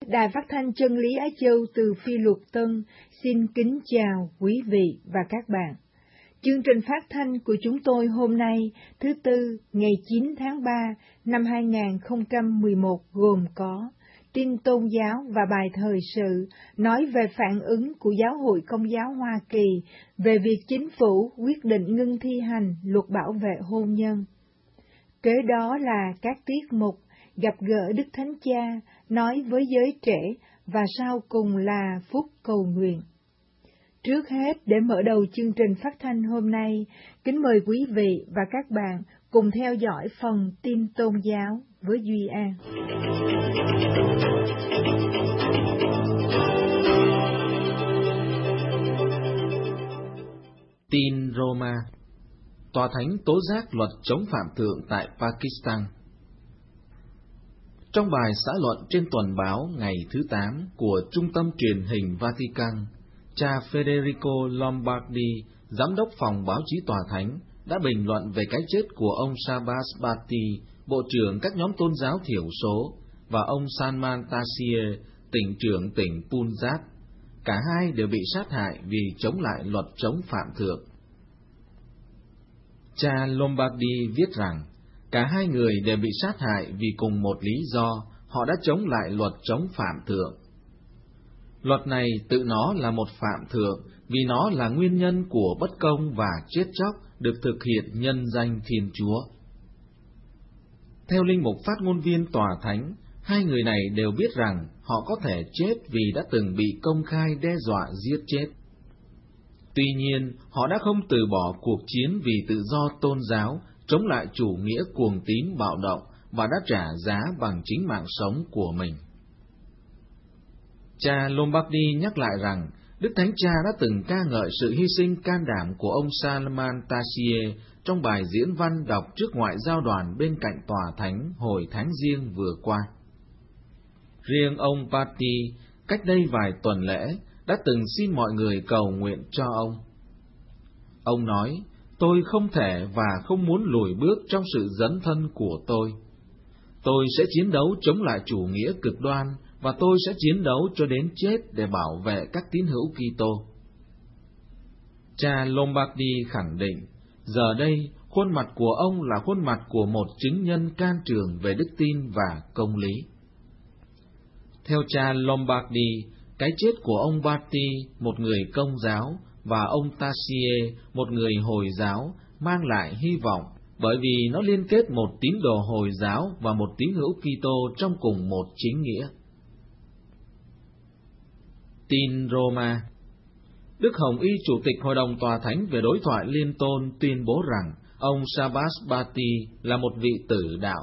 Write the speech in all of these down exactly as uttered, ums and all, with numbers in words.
Đài Phát thanh Chân lý Á Châu từ Phi Luật Tân xin kính chào quý vị và các bạn. Chương trình phát thanh của chúng tôi hôm nay, thứ Tư, ngày chín tháng ba năm hai nghìn không trăm mười một gồm có tin tôn giáo và bài thời sự nói về phản ứng của Giáo hội Công giáo Hoa Kỳ về việc chính phủ quyết định ngưng thi hành luật bảo vệ hôn nhân. Kế đó là các tiết mục gặp gỡ Đức Thánh Cha nói với giới trẻ và sau cùng là phút cầu nguyện. Trước hết, để mở đầu chương trình phát thanh hôm nay, kính mời quý vị và các bạn cùng theo dõi phần tin tôn giáo với Duy An. Tin Roma. Tòa Thánh tố giác luật chống phạm thượng tại Pakistan. Trong bài xã luận trên tuần báo ngày thứ tám của Trung tâm Truyền hình Vatican, cha Federico Lombardi, giám đốc phòng báo chí Tòa Thánh, đã bình luận về cái chết của ông Shahbaz Bhatti, bộ trưởng các nhóm tôn giáo thiểu số, và ông Salman Taseer, tỉnh trưởng tỉnh Punjab. Cả hai đều bị sát hại vì chống lại luật chống phạm thượng. Cha Lombardi viết rằng, cả hai người đều bị sát hại vì cùng một lý do, họ đã chống lại luật chống phạm thượng. Luật này tự nó là một phạm thượng vì nó là nguyên nhân của bất công và chết chóc được thực hiện nhân danh Thiên Chúa. Theo linh mục phát ngôn viên Tòa Thánh, hai người này đều biết rằng họ có thể chết vì đã từng bị công khai đe dọa giết chết. Tuy nhiên, họ đã không từ bỏ cuộc chiến vì tự do tôn giáo, chống lại chủ nghĩa cuồng tín bạo động và đã trả giá bằng chính mạng sống của mình. Cha Lombardi nhắc lại rằng, Đức Thánh Cha đã từng ca ngợi sự hy sinh can đảm của ông Salman Taseer trong bài diễn văn đọc trước ngoại giao đoàn bên cạnh Tòa Thánh hồi tháng Giêng vừa qua. Riêng ông Bhatti, cách đây vài tuần lễ, đã từng xin mọi người cầu nguyện cho ông. Ông nói, tôi không thể và không muốn lùi bước trong sự dấn thân của tôi. Tôi sẽ chiến đấu chống lại chủ nghĩa cực đoan, và tôi sẽ chiến đấu cho đến chết để bảo vệ các tín hữu Kitô. Cha Lombardi khẳng định, giờ đây, khuôn mặt của ông là khuôn mặt của một chứng nhân can trường về đức tin và công lý. Theo cha Lombardi, cái chết của ông Bhatti, một người Công giáo, và ông Taseer, một người Hồi giáo, mang lại hy vọng, bởi vì nó liên kết một tín đồ Hồi giáo và một tín hữu Kitô trong cùng một chính nghĩa. Tin Roma. Đức Hồng Y, Chủ tịch Hội đồng Tòa Thánh về đối thoại Liên tôn, tuyên bố rằng ông Shahbaz Bhatti là một vị tử đạo.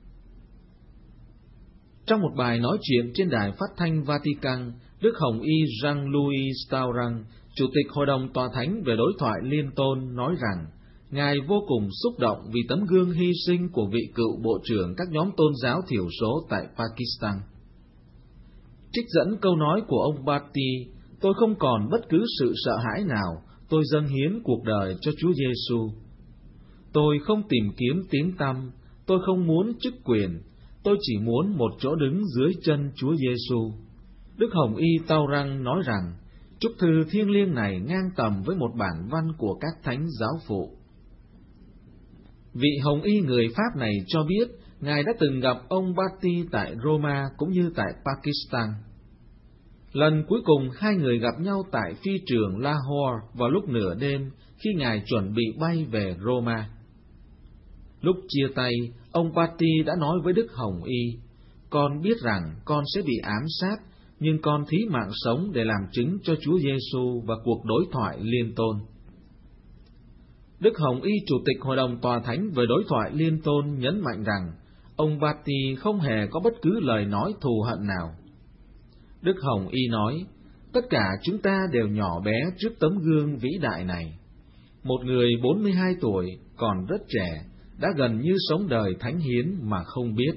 Trong một bài nói chuyện trên đài phát thanh Vatican, Đức Hồng Y Jean-Louis Tauran, Chủ tịch Hội đồng Tòa Thánh về đối thoại Liên tôn, nói rằng Ngài vô cùng xúc động vì tấm gương hy sinh của vị cựu bộ trưởng các nhóm tôn giáo thiểu số tại Pakistan. Trích dẫn câu nói của ông Bhatti, tôi không còn bất cứ sự sợ hãi nào, tôi dâng hiến cuộc đời cho Chúa Giêsu. Tôi không tìm kiếm tiếng tăm, tôi không muốn chức quyền, tôi chỉ muốn một chỗ đứng dưới chân Chúa Giêsu. Đức Hồng Y Tauran nói rằng, chúc thư thiêng liêng này ngang tầm với một bản văn của các thánh giáo phụ. Vị Hồng Y người Pháp này cho biết, Ngài đã từng gặp ông Bhatti tại Roma cũng như tại Pakistan. Lần cuối cùng hai người gặp nhau tại phi trường Lahore vào lúc nửa đêm khi Ngài chuẩn bị bay về Roma. Lúc chia tay, ông Bhatti đã nói với Đức Hồng Y, con biết rằng con sẽ bị ám sát, nhưng con thí mạng sống để làm chứng cho Chúa Giêsu và cuộc đối thoại liên tôn. Đức Hồng Y, Chủ tịch Hội đồng Tòa Thánh về đối thoại Liên tôn, nhấn mạnh rằng ông Bhatti không hề có bất cứ lời nói thù hận nào. Đức Hồng Y nói, tất cả chúng ta đều nhỏ bé trước tấm gương vĩ đại này. Một người bốn mươi hai tuổi, còn rất trẻ, đã gần như sống đời thánh hiến mà không biết.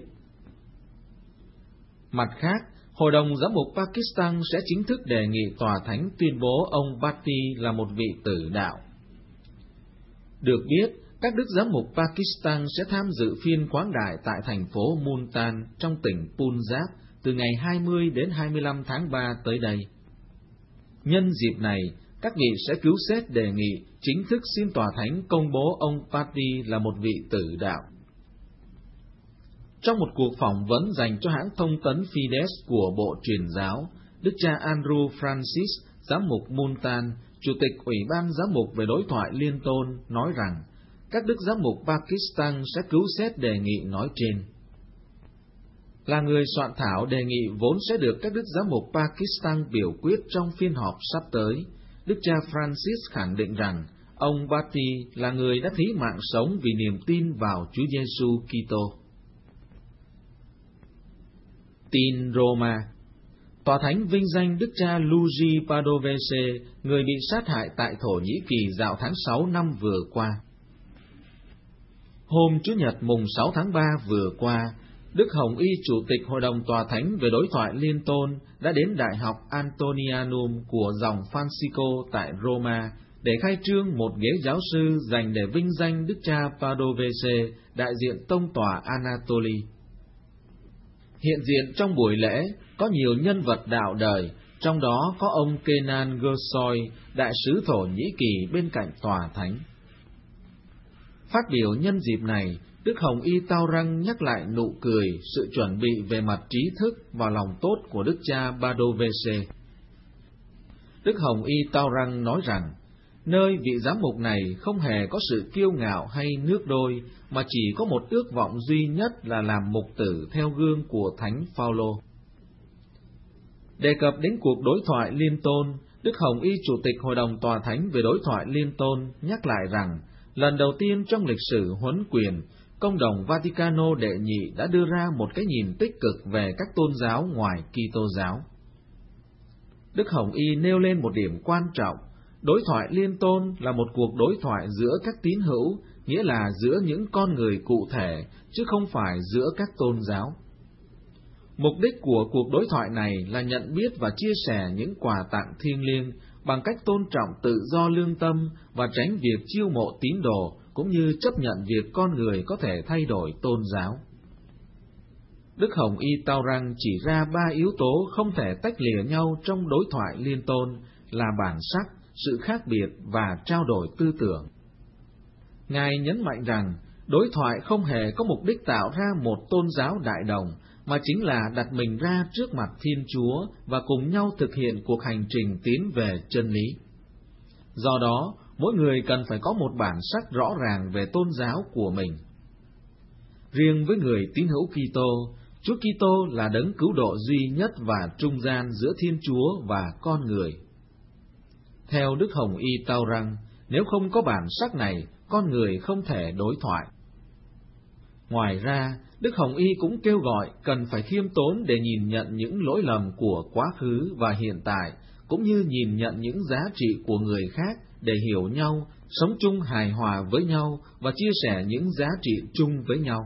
Mặt khác, Hội đồng Giám mục Pakistan sẽ chính thức đề nghị Tòa Thánh tuyên bố ông Bhatti là một vị tử đạo. Được biết, các đức giám mục Pakistan sẽ tham dự phiên khoáng đại tại thành phố Multan trong tỉnh Punjab từ ngày hai mươi đến hai mươi lăm tháng ba tới đây. Nhân dịp này, các vị sẽ cứu xét đề nghị chính thức xin tòa thánh công bố ông Patti là một vị tử đạo. Trong một cuộc phỏng vấn dành cho hãng thông tấn Fides của Bộ Truyền giáo, Đức cha Andrew Francis, giám mục Multan, Chủ tịch Ủy ban Giám mục về đối thoại liên tôn, nói rằng các đức giám mục Pakistan sẽ cứu xét đề nghị nói trên. Là người soạn thảo đề nghị vốn sẽ được các đức giám mục Pakistan biểu quyết trong phiên họp sắp tới, Đức cha Francis khẳng định rằng ông Patti là người đã thí mạng sống vì niềm tin vào Chúa Giêsu Kitô. Tin Roma. Tòa thánh vinh danh Đức cha Luigi Padovese, người bị sát hại tại Thổ Nhĩ Kỳ dạo tháng sáu năm vừa qua. Hôm Chủ nhật mùng sáu tháng ba vừa qua, Đức Hồng Y Chủ tịch Hội đồng Tòa thánh về đối thoại liên tôn đã đến Đại học Antonianum của dòng Francisco tại Roma để khai trương một ghế giáo sư dành để vinh danh Đức cha Padovese, đại diện tông tòa Anatoly. Hiện diện trong buổi lễ có nhiều nhân vật đạo đời, trong đó có ông Kenan Gersoy, đại sứ Thổ Nhĩ Kỳ bên cạnh tòa thánh. Phát biểu nhân dịp này, Đức Hồng Y Tao Răng nhắc lại nụ cười, sự chuẩn bị về mặt trí thức và lòng tốt của Đức cha Padovese. Đức Hồng Y Tao Răng nói rằng, nơi vị giám mục này không hề có sự kiêu ngạo hay nước đôi, mà chỉ có một ước vọng duy nhất là làm mục tử theo gương của Thánh Phaolô. Đề cập đến cuộc đối thoại liên tôn, Đức Hồng Y Chủ tịch Hội đồng Tòa thánh về đối thoại liên tôn nhắc lại rằng, lần đầu tiên trong lịch sử huấn quyền, Công đồng Vaticano đệ nhị đã đưa ra một cái nhìn tích cực về các tôn giáo ngoài Kitô giáo. Đức Hồng Y nêu lên một điểm quan trọng, đối thoại liên tôn là một cuộc đối thoại giữa các tín hữu, nghĩa là giữa những con người cụ thể, chứ không phải giữa các tôn giáo. Mục đích của cuộc đối thoại này là nhận biết và chia sẻ những quà tặng thiêng liêng bằng cách tôn trọng tự do lương tâm và tránh việc chiêu mộ tín đồ, cũng như chấp nhận việc con người có thể thay đổi tôn giáo. Đức Hồng Y Tao Răng chỉ ra ba yếu tố không thể tách lìa nhau trong đối thoại liên tôn là bản sắc, sự khác biệt và trao đổi tư tưởng. Ngài nhấn mạnh rằng, đối thoại không hề có mục đích tạo ra một tôn giáo đại đồng, mà chính là đặt mình ra trước mặt Thiên Chúa và cùng nhau thực hiện cuộc hành trình tiến về chân lý. Do đó, mỗi người cần phải có một bản sắc rõ ràng về tôn giáo của mình. Riêng với người tín hữu Kitô, Chúa Kitô là đấng cứu độ duy nhất và trung gian giữa Thiên Chúa và con người. Theo Đức Hồng Y Tao Răng, nếu không có bản sắc này, con người không thể đối thoại. Ngoài ra, Đức Hồng Y cũng kêu gọi cần phải khiêm tốn để nhìn nhận những lỗi lầm của quá khứ và hiện tại, cũng như nhìn nhận những giá trị của người khác để hiểu nhau, sống chung hài hòa với nhau và chia sẻ những giá trị chung với nhau.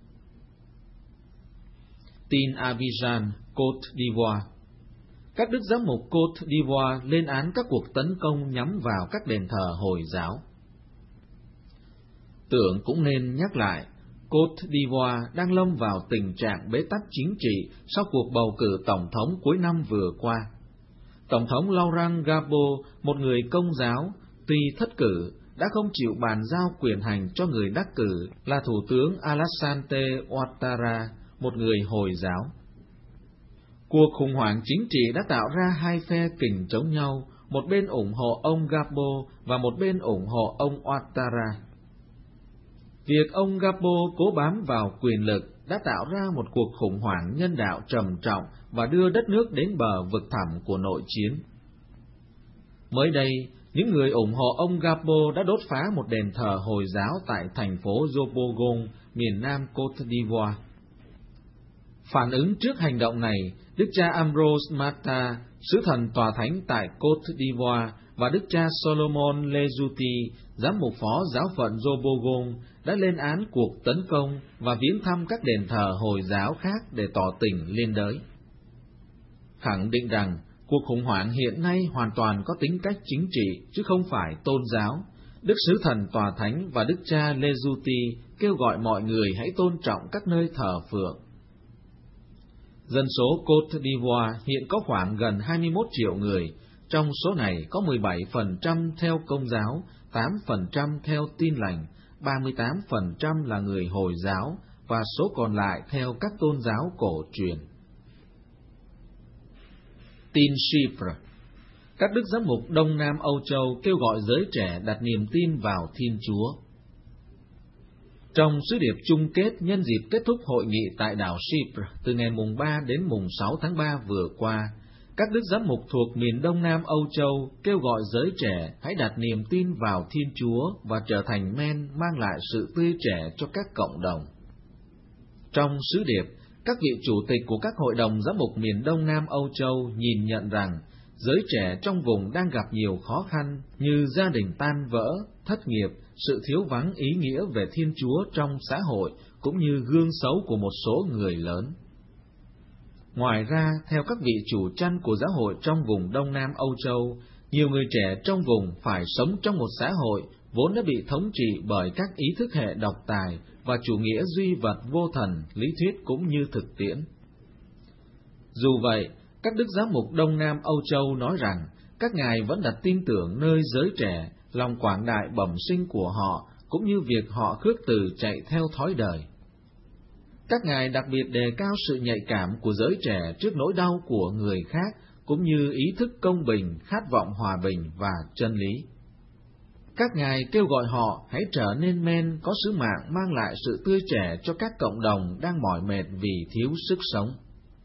Tin Abidjan, Côte d'Ivoire. Các đức giám mục Côte d'Ivoire lên án các cuộc tấn công nhắm vào các đền thờ Hồi giáo. Tưởng cũng nên nhắc lại, Côte d'Ivoire đang lâm vào tình trạng bế tắc chính trị sau cuộc bầu cử tổng thống cuối năm vừa qua. Tổng thống Laurent Gbagbo, một người công giáo, tuy thất cử, đã không chịu bàn giao quyền hành cho người đắc cử là Thủ tướng Alassane Ouattara, một người Hồi giáo. Cuộc khủng hoảng chính trị đã tạo ra hai phe kình chống nhau, một bên ủng hộ ông Gbagbo và một bên ủng hộ ông Ouattara. Việc ông Gbagbo cố bám vào quyền lực đã tạo ra một cuộc khủng hoảng nhân đạo trầm trọng và đưa đất nước đến bờ vực thẳm của nội chiến. Mới đây, những người ủng hộ ông Gbagbo đã đốt phá một đền thờ Hồi giáo tại thành phố Yopougon, miền nam Côte d'Ivoire. Phản ứng trước hành động này, Đức cha Ambrose Mata, sứ thần tòa thánh tại Côte d'Ivoire, và Đức cha Solomon Lejuti, giám mục phó giáo phận Yopougon, đã lên án cuộc tấn công và viếng thăm các đền thờ Hồi giáo khác để tỏ tình liên đới. Khẳng định rằng, cuộc khủng hoảng hiện nay hoàn toàn có tính cách chính trị, chứ không phải tôn giáo, Đức sứ thần tòa thánh và Đức cha Lejuti kêu gọi mọi người hãy tôn trọng các nơi thờ phượng. Dân số Côte d'Ivoire hiện có khoảng gần hai mươi mốt triệu người, trong số này có mười bảy phần trăm theo Công giáo, tám phần trăm theo Tin lành, ba mươi tám phần trăm là người Hồi giáo và số còn lại theo các tôn giáo cổ truyền. Tin Chypre. Các đức giám mục Đông Nam Âu Châu kêu gọi giới trẻ đặt niềm tin vào Thiên Chúa. Trong sứ điệp chung kết nhân dịp kết thúc hội nghị tại đảo Chypre từ ngày mùng ba đến mùng sáu tháng ba vừa qua, các đức giám mục thuộc miền Đông Nam Âu Châu kêu gọi giới trẻ hãy đặt niềm tin vào Thiên Chúa và trở thành men mang lại sự tươi trẻ cho các cộng đồng. Trong sứ điệp, các vị chủ tịch của các hội đồng giám mục miền Đông Nam Âu Châu nhìn nhận rằng giới trẻ trong vùng đang gặp nhiều khó khăn như gia đình tan vỡ, thất nghiệp, sự thiếu vắng ý nghĩa về Thiên Chúa trong xã hội, cũng như gương xấu của một số người lớn. Ngoài ra, theo các vị chủ chăn của giáo hội trong vùng Đông Nam Âu Châu, nhiều người trẻ trong vùng phải sống trong một xã hội vốn đã bị thống trị bởi các ý thức hệ độc tài và chủ nghĩa duy vật vô thần, lý thuyết cũng như thực tiễn. Dù vậy, các đức giám mục Đông Nam Âu Châu nói rằng các ngài vẫn đặt tin tưởng nơi giới trẻ, lòng quảng đại bẩm sinh của họ, cũng như việc họ khước từ chạy theo thói đời. Các ngài đặc biệt đề cao sự nhạy cảm của giới trẻ trước nỗi đau của người khác, cũng như ý thức công bình, khát vọng hòa bình và chân lý. Các ngài kêu gọi họ hãy trở nên men có sứ mạng mang lại sự tươi trẻ cho các cộng đồng đang mỏi mệt vì thiếu sức sống.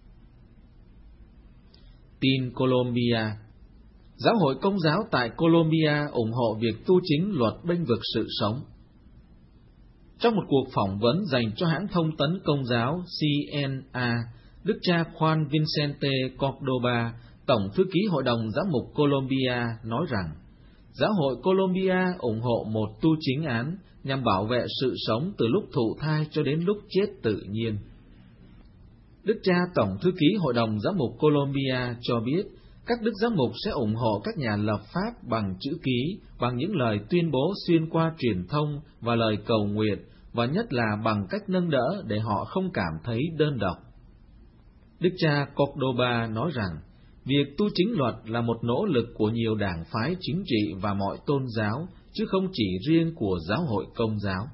Tin Colombia. Giáo hội Công giáo tại Colombia ủng hộ việc tu chính luật bênh vực sự sống. Trong một cuộc phỏng vấn dành cho hãng thông tấn Công giáo C N A, Đức cha Juan Vicente Cordoba, Tổng thư ký Hội đồng Giám mục Colombia, nói rằng giáo hội Colombia ủng hộ một tu chính án nhằm bảo vệ sự sống từ lúc thụ thai cho đến lúc chết tự nhiên. Đức cha Tổng thư ký Hội đồng Giám mục Colombia cho biết, các đức giám mục sẽ ủng hộ các nhà lập pháp bằng chữ ký, bằng những lời tuyên bố xuyên qua truyền thông và lời cầu nguyện, và nhất là bằng cách nâng đỡ để họ không cảm thấy đơn độc. Đức cha Cordoba nói rằng, việc tu chính luật là một nỗ lực của nhiều đảng phái chính trị và mọi tôn giáo, chứ không chỉ riêng của giáo hội Công giáo.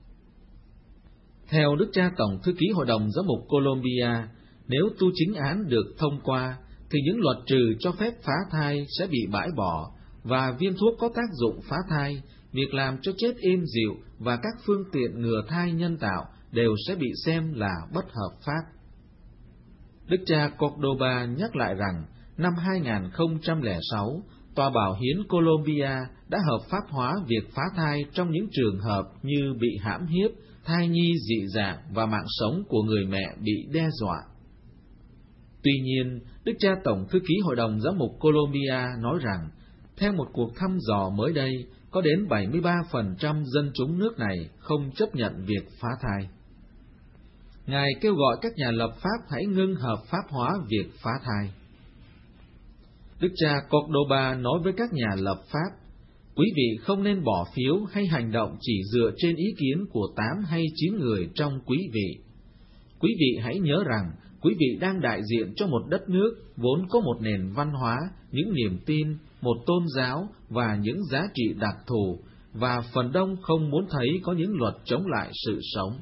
Theo Đức cha Tổng thư ký Hội đồng Giám mục Colombia, nếu tu chính án được thông qua, thì những luật trừ cho phép phá thai sẽ bị bãi bỏ, và viên thuốc có tác dụng phá thai, việc làm cho chết êm dịu và các phương tiện ngừa thai nhân tạo đều sẽ bị xem là bất hợp pháp. Đức cha Cordoba nhắc lại rằng, năm hai nghìn không trăm lẻ sáu, Tòa Bảo hiến Colombia đã hợp pháp hóa việc phá thai trong những trường hợp như bị hãm hiếp, thai nhi dị dạng và mạng sống của người mẹ bị đe dọa. Tuy nhiên, Đức cha Tổng thư ký Hội đồng Giám mục Colombia nói rằng, theo một cuộc thăm dò mới đây, có đến bảy mươi ba phần trăm dân chúng nước này không chấp nhận việc phá thai. Ngài kêu gọi các nhà lập pháp hãy ngưng hợp pháp hóa việc phá thai. Đức cha Cordoba nói với các nhà lập pháp, quý vị không nên bỏ phiếu hay hành động chỉ dựa trên ý kiến của tám hay chín người trong quý vị. Quý vị hãy nhớ rằng, quý vị đang đại diện cho một đất nước vốn có một nền văn hóa, những niềm tin, một tôn giáo và những giá trị đặc thù, và phần đông không muốn thấy có những luật chống lại sự sống.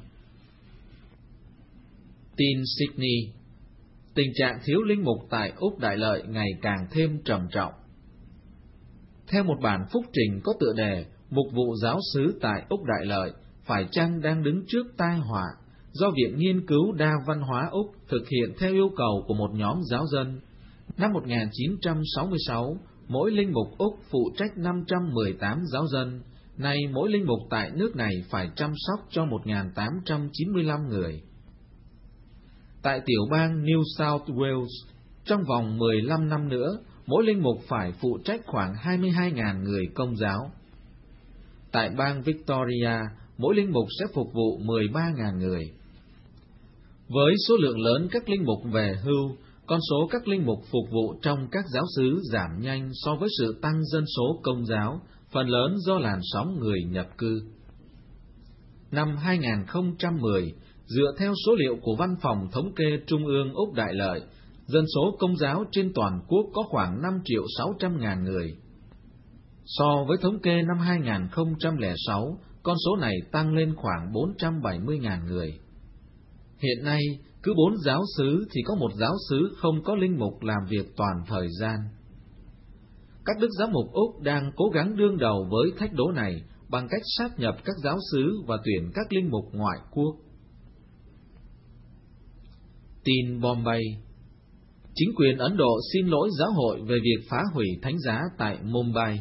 Tin Sydney. Tình trạng thiếu linh mục tại Úc Đại Lợi ngày càng thêm trầm trọng. Theo một bản phúc trình có tựa đề Mục vụ giáo xứ tại Úc Đại Lợi phải chăng đang đứng trước tai họa, do Viện Nghiên cứu Đa văn hóa Úc thực hiện theo yêu cầu của một nhóm giáo dân. Năm một nghìn chín trăm sáu mươi sáu, mỗi linh mục Úc phụ trách năm trăm mười tám giáo dân, nay mỗi linh mục tại nước này phải chăm sóc cho một nghìn tám trăm chín mươi lăm người. Tại tiểu bang New South Wales, trong vòng mười lăm năm nữa, mỗi linh mục phải phụ trách khoảng hai mươi hai nghìn người Công giáo. Tại bang Victoria, mỗi linh mục sẽ phục vụ mười ba nghìn người. Với số lượng lớn các linh mục về hưu, con số các linh mục phục vụ trong các giáo xứ giảm nhanh so với sự tăng dân số Công giáo, phần lớn do làn sóng người nhập cư. Năm hai nghìn không trăm mười, Dựa theo số liệu của Văn phòng Thống kê Trung ương Úc Đại Lợi, dân số Công giáo trên toàn quốc có khoảng năm triệu sáu trăm ngàn người. So với thống kê năm hai nghìn không trăm lẻ sáu, con số này tăng lên khoảng bốn trăm bảy mươi ngàn người. Hiện nay, cứ bốn giáo xứ thì có một giáo xứ không có linh mục làm việc toàn thời gian. Các đức giám mục Úc đang cố gắng đương đầu với thách đố này bằng cách sáp nhập các giáo xứ và tuyển các linh mục ngoại quốc. Tin Bombay. Chính quyền Ấn Độ xin lỗi giáo hội về việc phá hủy thánh giá tại Mumbai.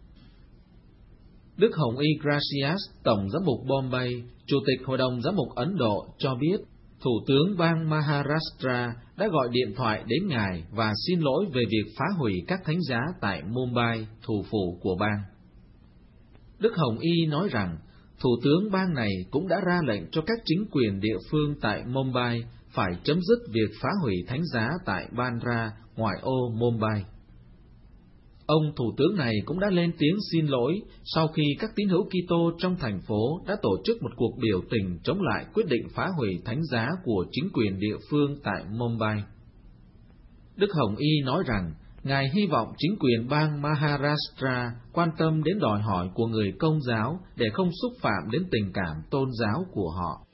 Đức Hồng Y Gracias, Tổng giám mục Bombay, Chủ tịch Hội đồng Giám mục Ấn Độ cho biết, Thủ tướng bang Maharashtra đã gọi điện thoại đến Ngài và xin lỗi về việc phá hủy các thánh giá tại Mumbai, thủ phủ của bang. Đức Hồng Y nói rằng, Thủ tướng bang này cũng đã ra lệnh cho các chính quyền địa phương tại Mumbai phải chấm dứt việc phá hủy thánh giá tại Bandra, ngoại ô Mumbai. Ông Thủ tướng này cũng đã lên tiếng xin lỗi sau khi các tín hữu Kitô trong thành phố đã tổ chức một cuộc biểu tình chống lại quyết định phá hủy thánh giá của chính quyền địa phương tại Mumbai. Đức Hồng Y nói rằng, Ngài hy vọng chính quyền bang Maharashtra quan tâm đến đòi hỏi của người Công giáo để không xúc phạm đến tình cảm tôn giáo của họ.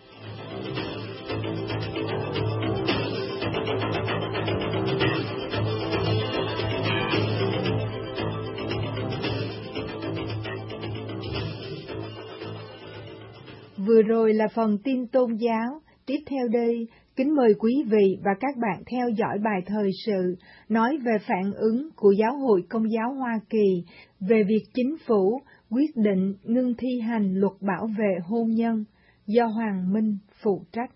Vừa rồi là phần tin tôn giáo. Tiếp theo đây, kính mời quý vị và các bạn theo dõi bài thời sự nói về phản ứng của Giáo hội Công giáo Hoa Kỳ về việc chính phủ quyết định ngưng thi hành luật bảo vệ hôn nhân, do Hoàng Minh phụ trách.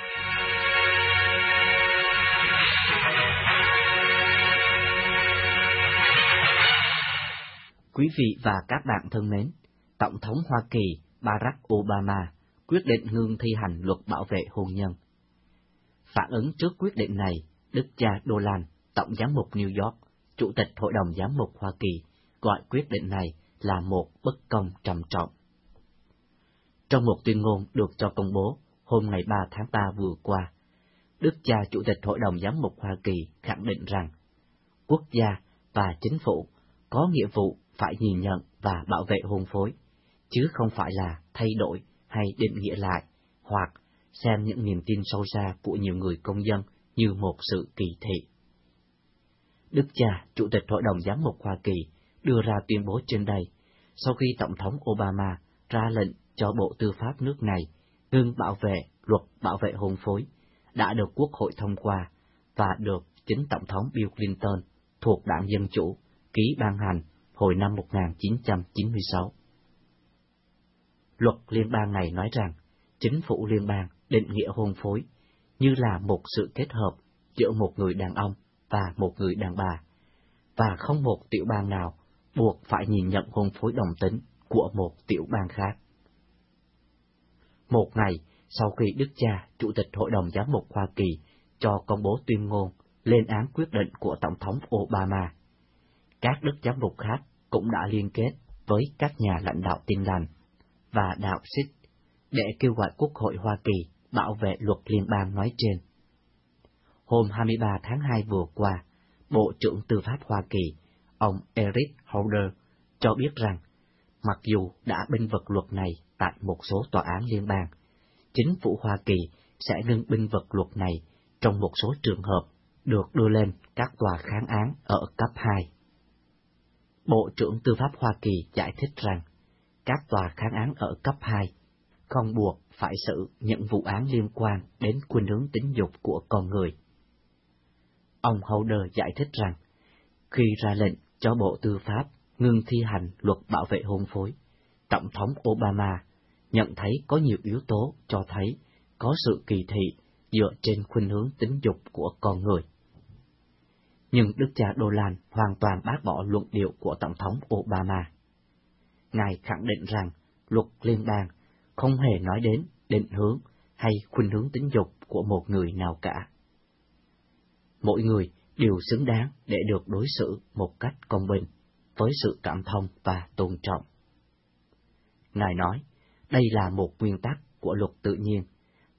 Quý vị và các bạn thân mến, Tổng thống Hoa Kỳ Barack Obama quyết định ngưng thi hành luật bảo vệ hôn nhân. Phản ứng trước quyết định này, Đức cha Dolan, Tổng giám mục New York, Chủ tịch Hội đồng Giám mục Hoa Kỳ, gọi quyết định này là một bất công trầm trọng. Trong một tuyên ngôn được cho công bố hôm ngày ba tháng ba vừa qua, Đức cha Chủ tịch Hội đồng Giám mục Hoa Kỳ khẳng định rằng quốc gia và chính phủ có nghĩa vụ phải nhìn nhận và bảo vệ hôn phối, chứ không phải là thay đổi hay định nghĩa lại, hoặc xem những niềm tin sâu xa của nhiều người công dân như một sự kỳ thị. Đức cha Chủ tịch Hội đồng Giám mục Hoa Kỳ đưa ra tuyên bố trên đây sau khi Tổng thống Obama ra lệnh cho Bộ Tư pháp nước này ngưng bảo vệ luật bảo vệ hôn phối đã được Quốc hội thông qua và được chính Tổng thống Bill Clinton thuộc Đảng Dân Chủ ký ban hành hồi năm một nghìn chín trăm chín mươi sáu. Luật liên bang này nói rằng chính phủ liên bang định nghĩa hôn phối như là một sự kết hợp giữa một người đàn ông và một người đàn bà, và không một tiểu bang nào buộc phải nhìn nhận hôn phối đồng tính của một tiểu bang khác. Một ngày sau khi Đức cha Chủ tịch Hội đồng Giám mục Hoa Kỳ cho công bố tuyên ngôn lên án quyết định của Tổng thống Obama, các đức giám mục khác cũng đã liên kết với các nhà lãnh đạo Tin lành và đạo Sikh để kêu gọi Quốc hội Hoa Kỳ bảo vệ luật liên bang nói trên. Hôm hai mươi ba tháng hai vừa qua, Bộ trưởng Tư pháp Hoa Kỳ, ông Eric Holder, cho biết rằng, mặc dù đã binh vực luật này tại một số tòa án liên bang, chính phủ Hoa Kỳ sẽ ngưng binh vực luật này trong một số trường hợp được đưa lên các tòa kháng án ở cấp hai. Bộ trưởng Tư pháp Hoa Kỳ giải thích rằng, các tòa kháng án ở cấp hai không buộc phải xử những vụ án liên quan đến khuynh hướng tính dục của con người. Ông Holder giải thích rằng, khi ra lệnh cho Bộ Tư pháp ngưng thi hành luật bảo vệ hôn phối, Tổng thống Obama nhận thấy có nhiều yếu tố cho thấy có sự kỳ thị dựa trên khuynh hướng tính dục của con người. Nhưng Đức cha Dolan hoàn toàn bác bỏ luận điệu của Tổng thống Obama. Ngài khẳng định rằng luật liên bang không hề nói đến định hướng hay khuynh hướng tính dục của một người nào cả. Mỗi người đều xứng đáng để được đối xử một cách công bình, với sự cảm thông và tôn trọng. Ngài nói, đây là một nguyên tắc của luật tự nhiên,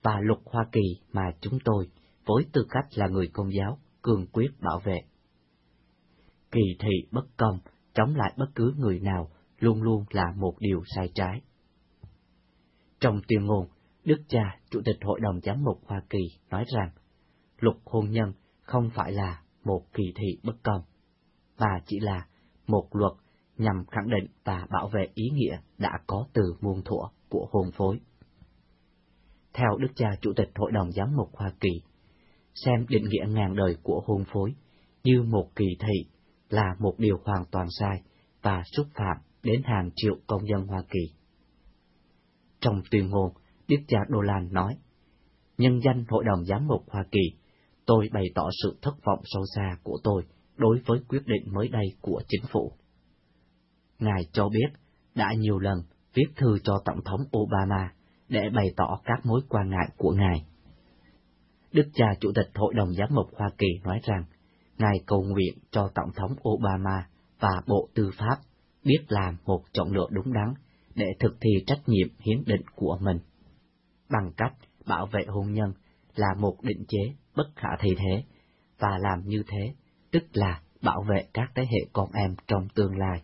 và luật Hoa Kỳ mà chúng tôi, với tư cách là người Công giáo, cương quyết bảo vệ. Kỳ thị bất công, chống lại bất cứ người nào, luôn luôn là một điều sai trái. Trong tuyên ngôn, Đức cha Chủ tịch Hội đồng Giám mục Hoa Kỳ nói rằng, luật hôn nhân không phải là một kỳ thị bất công, mà chỉ là một luật nhằm khẳng định và bảo vệ ý nghĩa đã có từ muôn thuở của hôn phối. Theo Đức cha Chủ tịch Hội đồng Giám mục Hoa Kỳ, xem định nghĩa ngàn đời của hôn phối như một kỳ thị là một điều hoàn toàn sai và xúc phạm đến hàng triệu công dân Hoa Kỳ. Trong tuyên ngôn, Đức cha Dolan nói, nhân danh Hội đồng Giám mục Hoa Kỳ, tôi bày tỏ sự thất vọng sâu xa của tôi đối với quyết định mới đây của chính phủ. Ngài cho biết đã nhiều lần viết thư cho Tổng thống Obama để bày tỏ các mối quan ngại của Ngài. Đức cha Chủ tịch Hội đồng Giám mục Hoa Kỳ nói rằng, Ngài cầu nguyện cho Tổng thống Obama và Bộ Tư pháp biết làm một chọn lựa đúng đắn để thực thi trách nhiệm hiến định của mình, bằng cách bảo vệ hôn nhân là một định chế bất khả thay thế, và làm như thế tức là bảo vệ các thế hệ con em trong tương lai.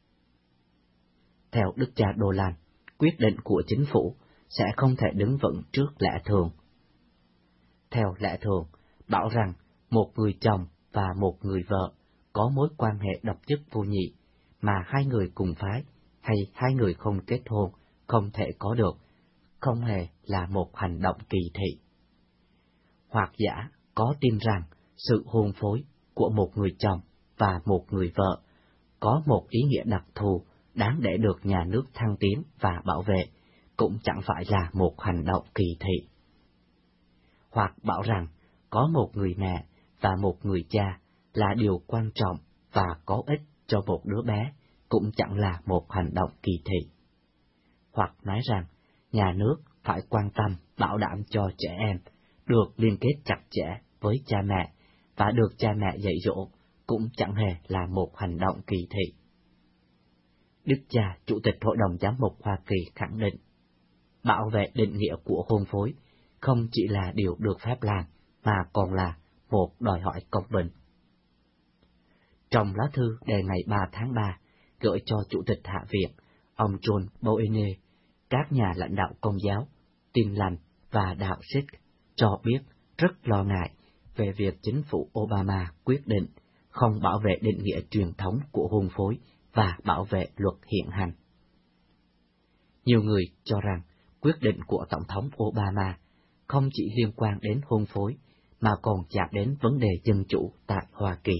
Theo Đức cha Dolan, quyết định của chính phủ sẽ không thể đứng vững trước lẽ thường. Theo lẽ thường, bảo rằng một người chồng và một người vợ có mối quan hệ độc chức vô nhị mà hai người cùng phái hay hai người không kết hôn không thể có được, không hề là một hành động kỳ thị. Hoặc giả có tin rằng sự hôn phối của một người chồng và một người vợ có một ý nghĩa đặc thù đáng để được nhà nước thăng tiến và bảo vệ, cũng chẳng phải là một hành động kỳ thị. Hoặc bảo rằng có một người mẹ và một người cha là điều quan trọng và có ích cho một đứa bé, cũng chẳng là một hành động kỳ thị. Hoặc nói rằng nhà nước phải quan tâm bảo đảm cho trẻ em được liên kết chặt chẽ với cha mẹ và được cha mẹ dạy dỗ, cũng chẳng hề là một hành động kỳ thị. Đức cha Chủ tịch Hội đồng Giám mục Hoa Kỳ khẳng định, bảo vệ định nghĩa của hôn phối không chỉ là điều được phép làm, mà còn là một đòi hỏi công bình. Trong lá thư đề ngày ba tháng ba gửi cho Chủ tịch Hạ viện, ông John Boehner, các nhà lãnh đạo Công giáo, Tin lành và đạo Sikh cho biết rất lo ngại về việc chính phủ Obama quyết định không bảo vệ định nghĩa truyền thống của hôn phối và bảo vệ luật hiện hành. Nhiều người cho rằng quyết định của Tổng thống Obama không chỉ liên quan đến hôn phối, mà còn chạm đến vấn đề dân chủ tại Hoa Kỳ.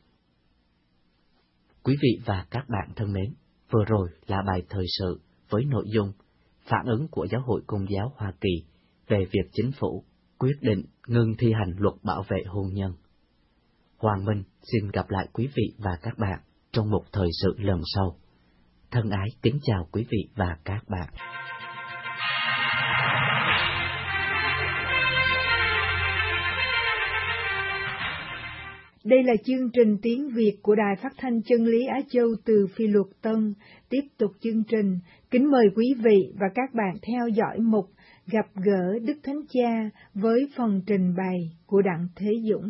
Quý vị và các bạn thân mến, vừa rồi là bài thời sự với nội dung phản ứng của Giáo hội Công giáo Hoa Kỳ về việc chính phủ quyết định ngừng thi hành luật bảo vệ hôn nhân. Hoàng Minh xin gặp lại quý vị và các bạn trong một thời sự lần sau. Thân ái kính chào quý vị và các bạn. Đây là chương trình tiếng Việt của Đài Phát thanh Chân lý Á Châu từ Phi Luật Tân. Tiếp tục chương trình, kính mời quý vị và các bạn theo dõi mục Gặp gỡ Đức Thánh Cha với phần trình bày của Đặng Thế Dũng.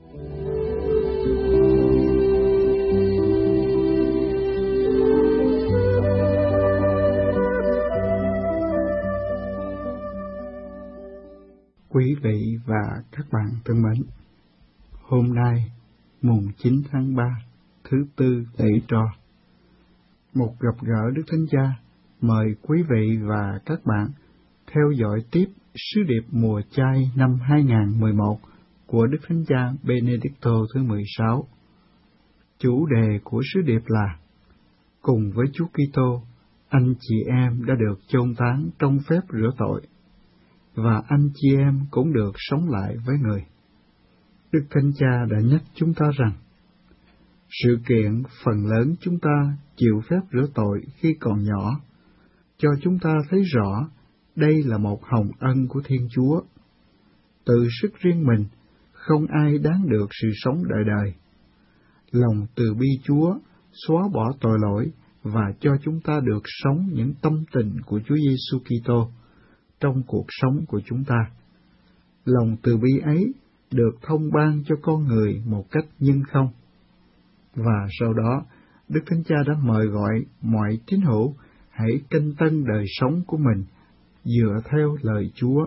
Quý vị và các bạn thân mến, hôm nay, mùng chín tháng ba, thứ tư lễ trò, một gặp gỡ Đức Thánh Cha mời quý vị và các bạn theo dõi tiếp sứ điệp mùa chay năm hai nghìn không trăm mười một của Đức Thánh Cha Benedicto thứ mười sáu. Chủ đề của sứ điệp là cùng với Chúa Kitô, anh chị em đã được chôn táng trong phép rửa tội, và anh chị em cũng được sống lại với người. Đức Thánh Cha đã nhắc chúng ta rằng, sự kiện phần lớn chúng ta chịu phép rửa tội khi còn nhỏ, cho chúng ta thấy rõ đây là một hồng ân của Thiên Chúa. Từ sức riêng mình, không ai đáng được sự sống đời đời. Lòng từ bi Chúa xóa bỏ tội lỗi và cho chúng ta được sống những tâm tình của Chúa Giêsu Kitô, trong cuộc sống của chúng ta. Lòng từ bi ấy được thông ban cho con người một cách nhân không. Và sau đó, Đức Thánh Cha đã mời gọi mọi tín hữu hãy canh tân đời sống của mình dựa theo lời Chúa.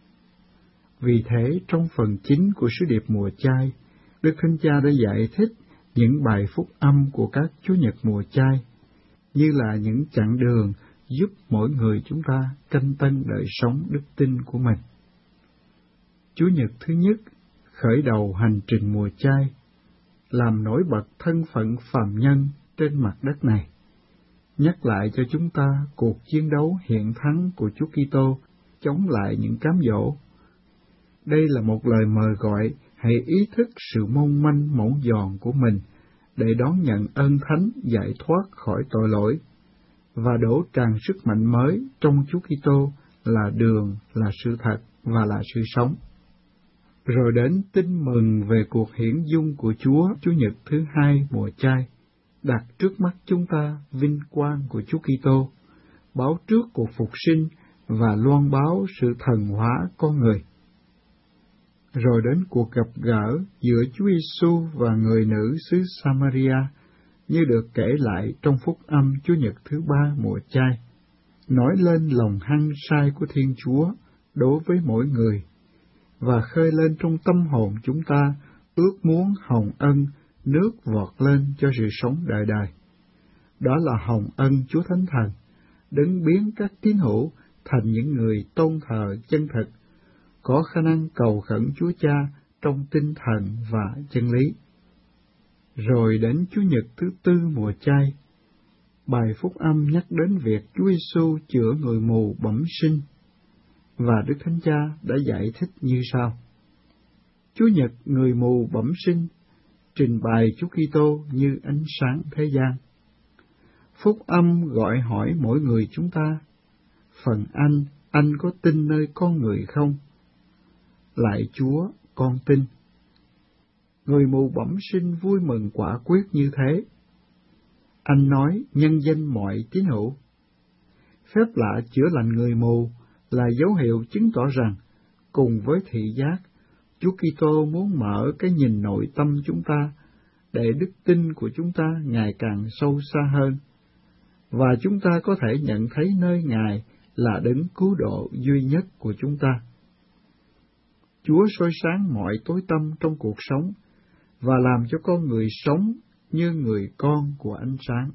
Vì thế, trong phần chính của sứ điệp mùa chay, Đức Thánh Cha đã giải thích những bài phúc âm của các Chúa Nhật mùa chay, như là những chặng đường giúp mỗi người chúng ta canh tân đời sống đức tin của mình. Chúa Nhật thứ nhất khởi đầu hành trình mùa chay, làm nổi bật thân phận phàm nhân trên mặt đất này, nhắc lại cho chúng ta cuộc chiến đấu hiện thắng của Chúa Kitô chống lại những cám dỗ. Đây là một lời mời gọi hãy ý thức sự mong manh mỏng giòn của mình để đón nhận ơn thánh giải thoát khỏi tội lỗi và đổ tràn sức mạnh mới trong Chúa Kitô là đường, là sự thật và là sự sống. Rồi đến tin mừng về cuộc hiển dung của Chúa Chủ nhật thứ hai mùa chay, đặt trước mắt chúng ta vinh quang của Chúa Kitô, báo trước cuộc phục sinh và loan báo sự thần hóa con người. Rồi đến cuộc gặp gỡ giữa Chúa Giêsu và người nữ xứ Samaria, như được kể lại trong phúc âm Chúa nhật thứ ba mùa chay, nói lên lòng hăng say của Thiên Chúa đối với mỗi người, và khơi lên trong tâm hồn chúng ta ước muốn hồng ân nước vọt lên cho sự sống đời đời. Đó là hồng ân Chúa Thánh Thần, đấng biến các tín hữu thành những người tôn thờ chân thực, có khả năng cầu khẩn Chúa Cha trong tinh thần và chân lý. Rồi đến Chủ nhật thứ tư mùa chay, bài phúc âm nhắc đến việc Chúa Giêsu chữa người mù bẩm sinh, và Đức Thánh Cha đã giải thích như sau. Chúa nhật người mù bẩm sinh trình bày Chúa Kitô như ánh sáng thế gian. Phúc âm gọi hỏi mỗi người chúng ta, phần anh, anh có tin nơi con người không? Lại Chúa, con tin. Người mù bẩm sinh vui mừng quả quyết như thế. Anh nói nhân danh mọi tín hữu. Phép lạ chữa lành người mù là dấu hiệu chứng tỏ rằng, cùng với thị giác, Chúa Kitô muốn mở cái nhìn nội tâm chúng ta, để đức tin của chúng ta ngày càng sâu xa hơn, và chúng ta có thể nhận thấy nơi Ngài là đấng cứu độ duy nhất của chúng ta. Chúa soi sáng mọi tối tăm trong cuộc sống, và làm cho con người sống như người con của ánh sáng.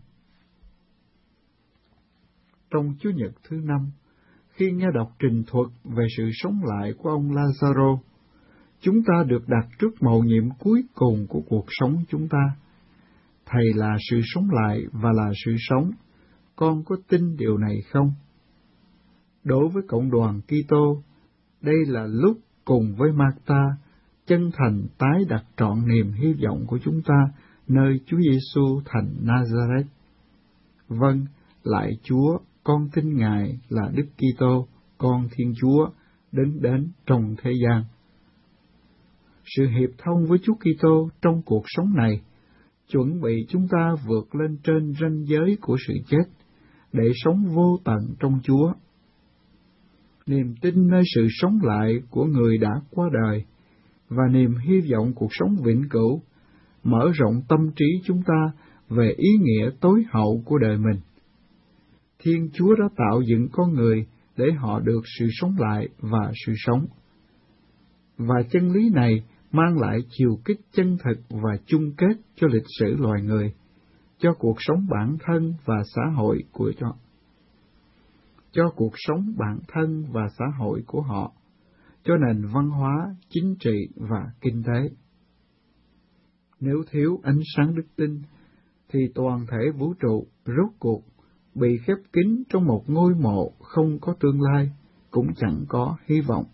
Trong Chúa nhật thứ năm, khi nghe đọc trình thuật về sự sống lại của ông Lazaro, chúng ta được đặt trước mầu nhiệm cuối cùng của cuộc sống chúng ta. Thầy là sự sống lại và là sự sống. Con có tin điều này không? Đối với cộng đoàn Kitô, đây là lúc cùng với Marta chân thành tái đặt trọn niềm hy vọng của chúng ta nơi Chúa Giêsu thành Nazareth. Vâng, lại Chúa, con tin Ngài là Đức Kitô, con Thiên Chúa, đến đến trong thế gian. Sự hiệp thông với Chúa Kitô trong cuộc sống này chuẩn bị chúng ta vượt lên trên ranh giới của sự chết để sống vô tận trong Chúa. Niềm tin nơi sự sống lại của người đã qua đời và niềm hy vọng cuộc sống vĩnh cửu mở rộng tâm trí chúng ta về ý nghĩa tối hậu của đời mình. Thiên Chúa đã tạo dựng con người để họ được sự sống lại và sự sống. Và chân lý này mang lại chiều kích chân thực và chung kết cho lịch sử loài người, cho cuộc sống bản thân và xã hội của họ, cho cuộc sống bản thân và xã hội của họ, cho nền văn hóa, chính trị và kinh tế. Nếu thiếu ánh sáng đức tin, thì toàn thể vũ trụ rốt cuộc bị khép kín trong một ngôi mộ không có tương lai, cũng chẳng có hy vọng.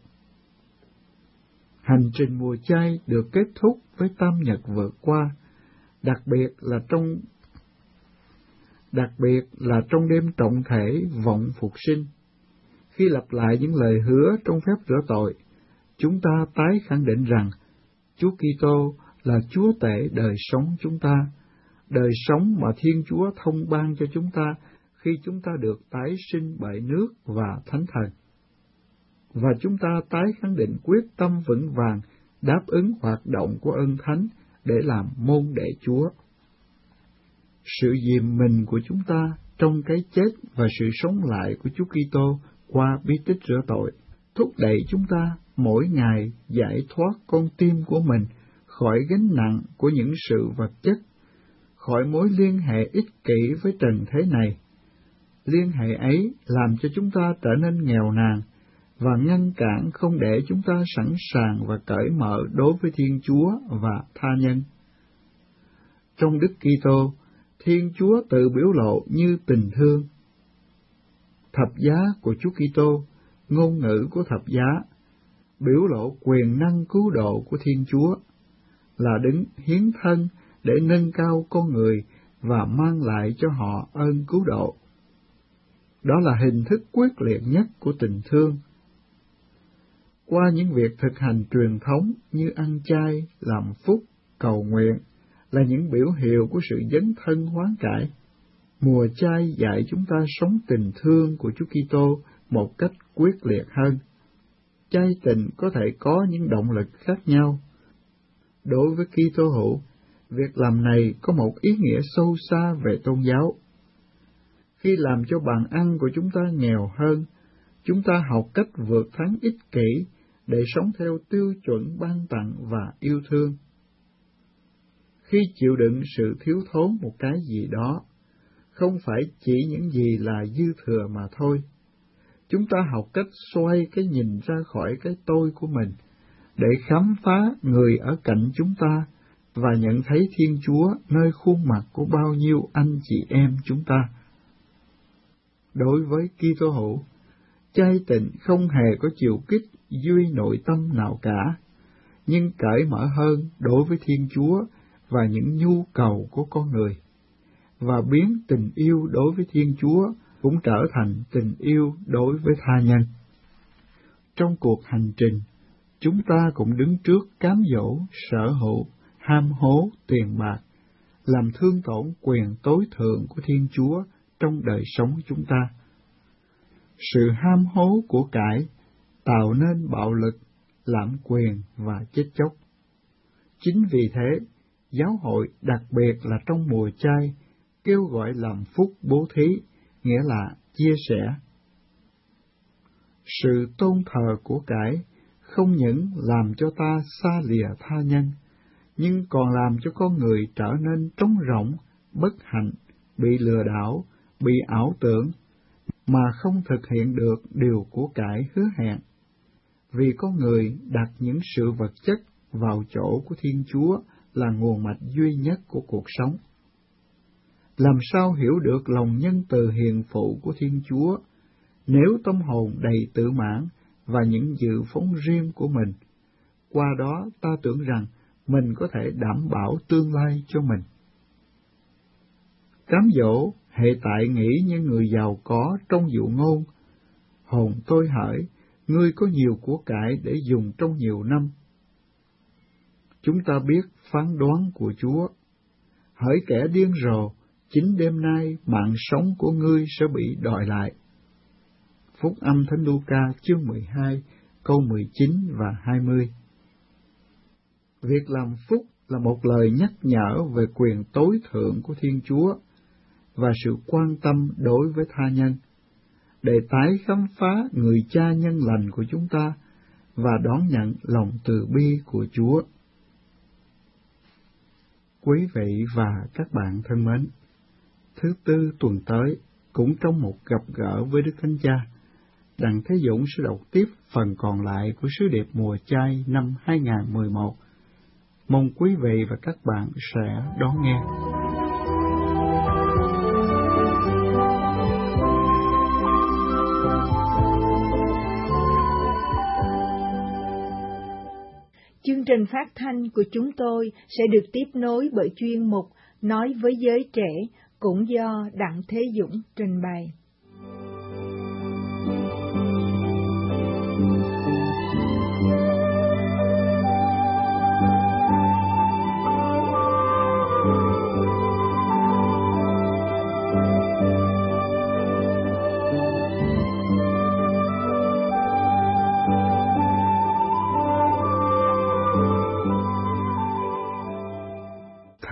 Hành trình mùa chay được kết thúc với tam nhật vượt qua, đặc biệt là trong đặc biệt là trong đêm trọng thể vọng phục sinh. Khi lặp lại những lời hứa trong phép rửa tội, chúng ta tái khẳng định rằng Chúa Kitô là Chúa tể đời sống chúng ta, đời sống mà Thiên Chúa thông ban cho chúng ta khi chúng ta được tái sinh bởi nước và Thánh Thần. và chúng ta tái khẳng định quyết tâm vững vàng đáp ứng hoạt động của ân thánh để làm môn đệ Chúa. Sự dìm mình của chúng ta trong cái chết và sự sống lại của Chúa Kitô qua bí tích rửa tội thúc đẩy chúng ta mỗi ngày giải thoát con tim của mình khỏi gánh nặng của những sự vật chất, khỏi mối liên hệ ích kỷ với trần thế này. Liên hệ ấy làm cho chúng ta trở nên nghèo nàn và ngăn cản không để chúng ta sẵn sàng và cởi mở đối với Thiên Chúa và tha nhân. Trong Đức Kitô, Thiên Chúa tự biểu lộ như tình thương. Thập giá của Chúa Kitô, ngôn ngữ của thập giá, biểu lộ quyền năng cứu độ của Thiên Chúa, là đứng hiến thân để nâng cao con người và mang lại cho họ ơn cứu độ. Đó là hình thức quyết liệt nhất của tình thương. Qua những việc thực hành truyền thống như ăn chay, làm phúc, cầu nguyện, là những biểu hiệu của sự dấn thân hoán cải. Mùa chay dạy chúng ta sống tình thương của Chúa Kitô một cách quyết liệt hơn. Chay tình có thể có những động lực khác nhau. Đối với Kitô hữu, việc làm này có một ý nghĩa sâu xa về tôn giáo. Khi làm cho bàn ăn của chúng ta nghèo hơn, chúng ta học cách vượt thắng ích kỷ để sống theo tiêu chuẩn ban tặng và yêu thương. Khi chịu đựng sự thiếu thốn một cái gì đó, không phải chỉ những gì là dư thừa mà thôi. Chúng ta học cách xoay cái nhìn ra khỏi cái tôi của mình, để khám phá người ở cạnh chúng ta và nhận thấy Thiên Chúa nơi khuôn mặt của bao nhiêu anh chị em chúng ta. Đối với Kitô hữu, chay tịnh không hề có chiều kích duy nội tâm nào cả, nhưng cởi mở hơn đối với Thiên Chúa và những nhu cầu của con người, và biến tình yêu đối với Thiên Chúa cũng trở thành tình yêu đối với tha nhân. Trong cuộc hành trình, chúng ta cũng đứng trước cám dỗ, sở hữu, ham hố, tiền bạc, làm thương tổn quyền tối thượng của Thiên Chúa trong đời sống chúng ta. Sự ham hố của cải tạo nên bạo lực, lạm quyền và chết chóc. Chính vì thế, giáo hội đặc biệt là trong mùa chay kêu gọi làm phúc bố thí, nghĩa là chia sẻ. Sự tôn thờ của cải không những làm cho ta xa lìa tha nhân, nhưng còn làm cho con người trở nên trống rỗng, bất hạnh, bị lừa đảo, bị ảo tưởng, mà không thực hiện được điều của cải hứa hẹn. Vì con người đặt những sự vật chất vào chỗ của Thiên Chúa là nguồn mạch duy nhất của cuộc sống. Làm sao hiểu được lòng nhân từ hiền phụ của Thiên Chúa, nếu tâm hồn đầy tự mãn và những dự phóng riêng của mình? Qua đó ta tưởng rằng mình có thể đảm bảo tương lai cho mình. Cám dỗ hệ tại nghĩ như người giàu có trong dụ ngôn: hồn tôi hỡi, ngươi có nhiều của cải để dùng trong nhiều năm. Chúng ta biết phán đoán của Chúa: hỡi kẻ điên rồ, chính đêm nay mạng sống của ngươi sẽ bị đòi lại. Phúc âm Thánh Luca chương mười hai, câu mười chín và hai mươi. Việc làm phúc là một lời nhắc nhở về quyền tối thượng của Thiên Chúa và sự quan tâm đối với tha nhân, để tái khám phá người cha nhân lành của chúng ta và đón nhận lòng từ bi của Chúa. Quý vị và các bạn thân mến, thứ tư tuần tới, cũng trong một gặp gỡ với Đức Thánh Cha, Đặng Thế Dũng sẽ đọc tiếp phần còn lại của sứ điệp mùa chay năm hai nghìn không trăm mười một. Mong quý vị và các bạn sẽ đón nghe. Chương trình phát thanh của chúng tôi sẽ được tiếp nối bởi chuyên mục Nói với giới trẻ, cũng do Đặng Thế Dũng trình bày.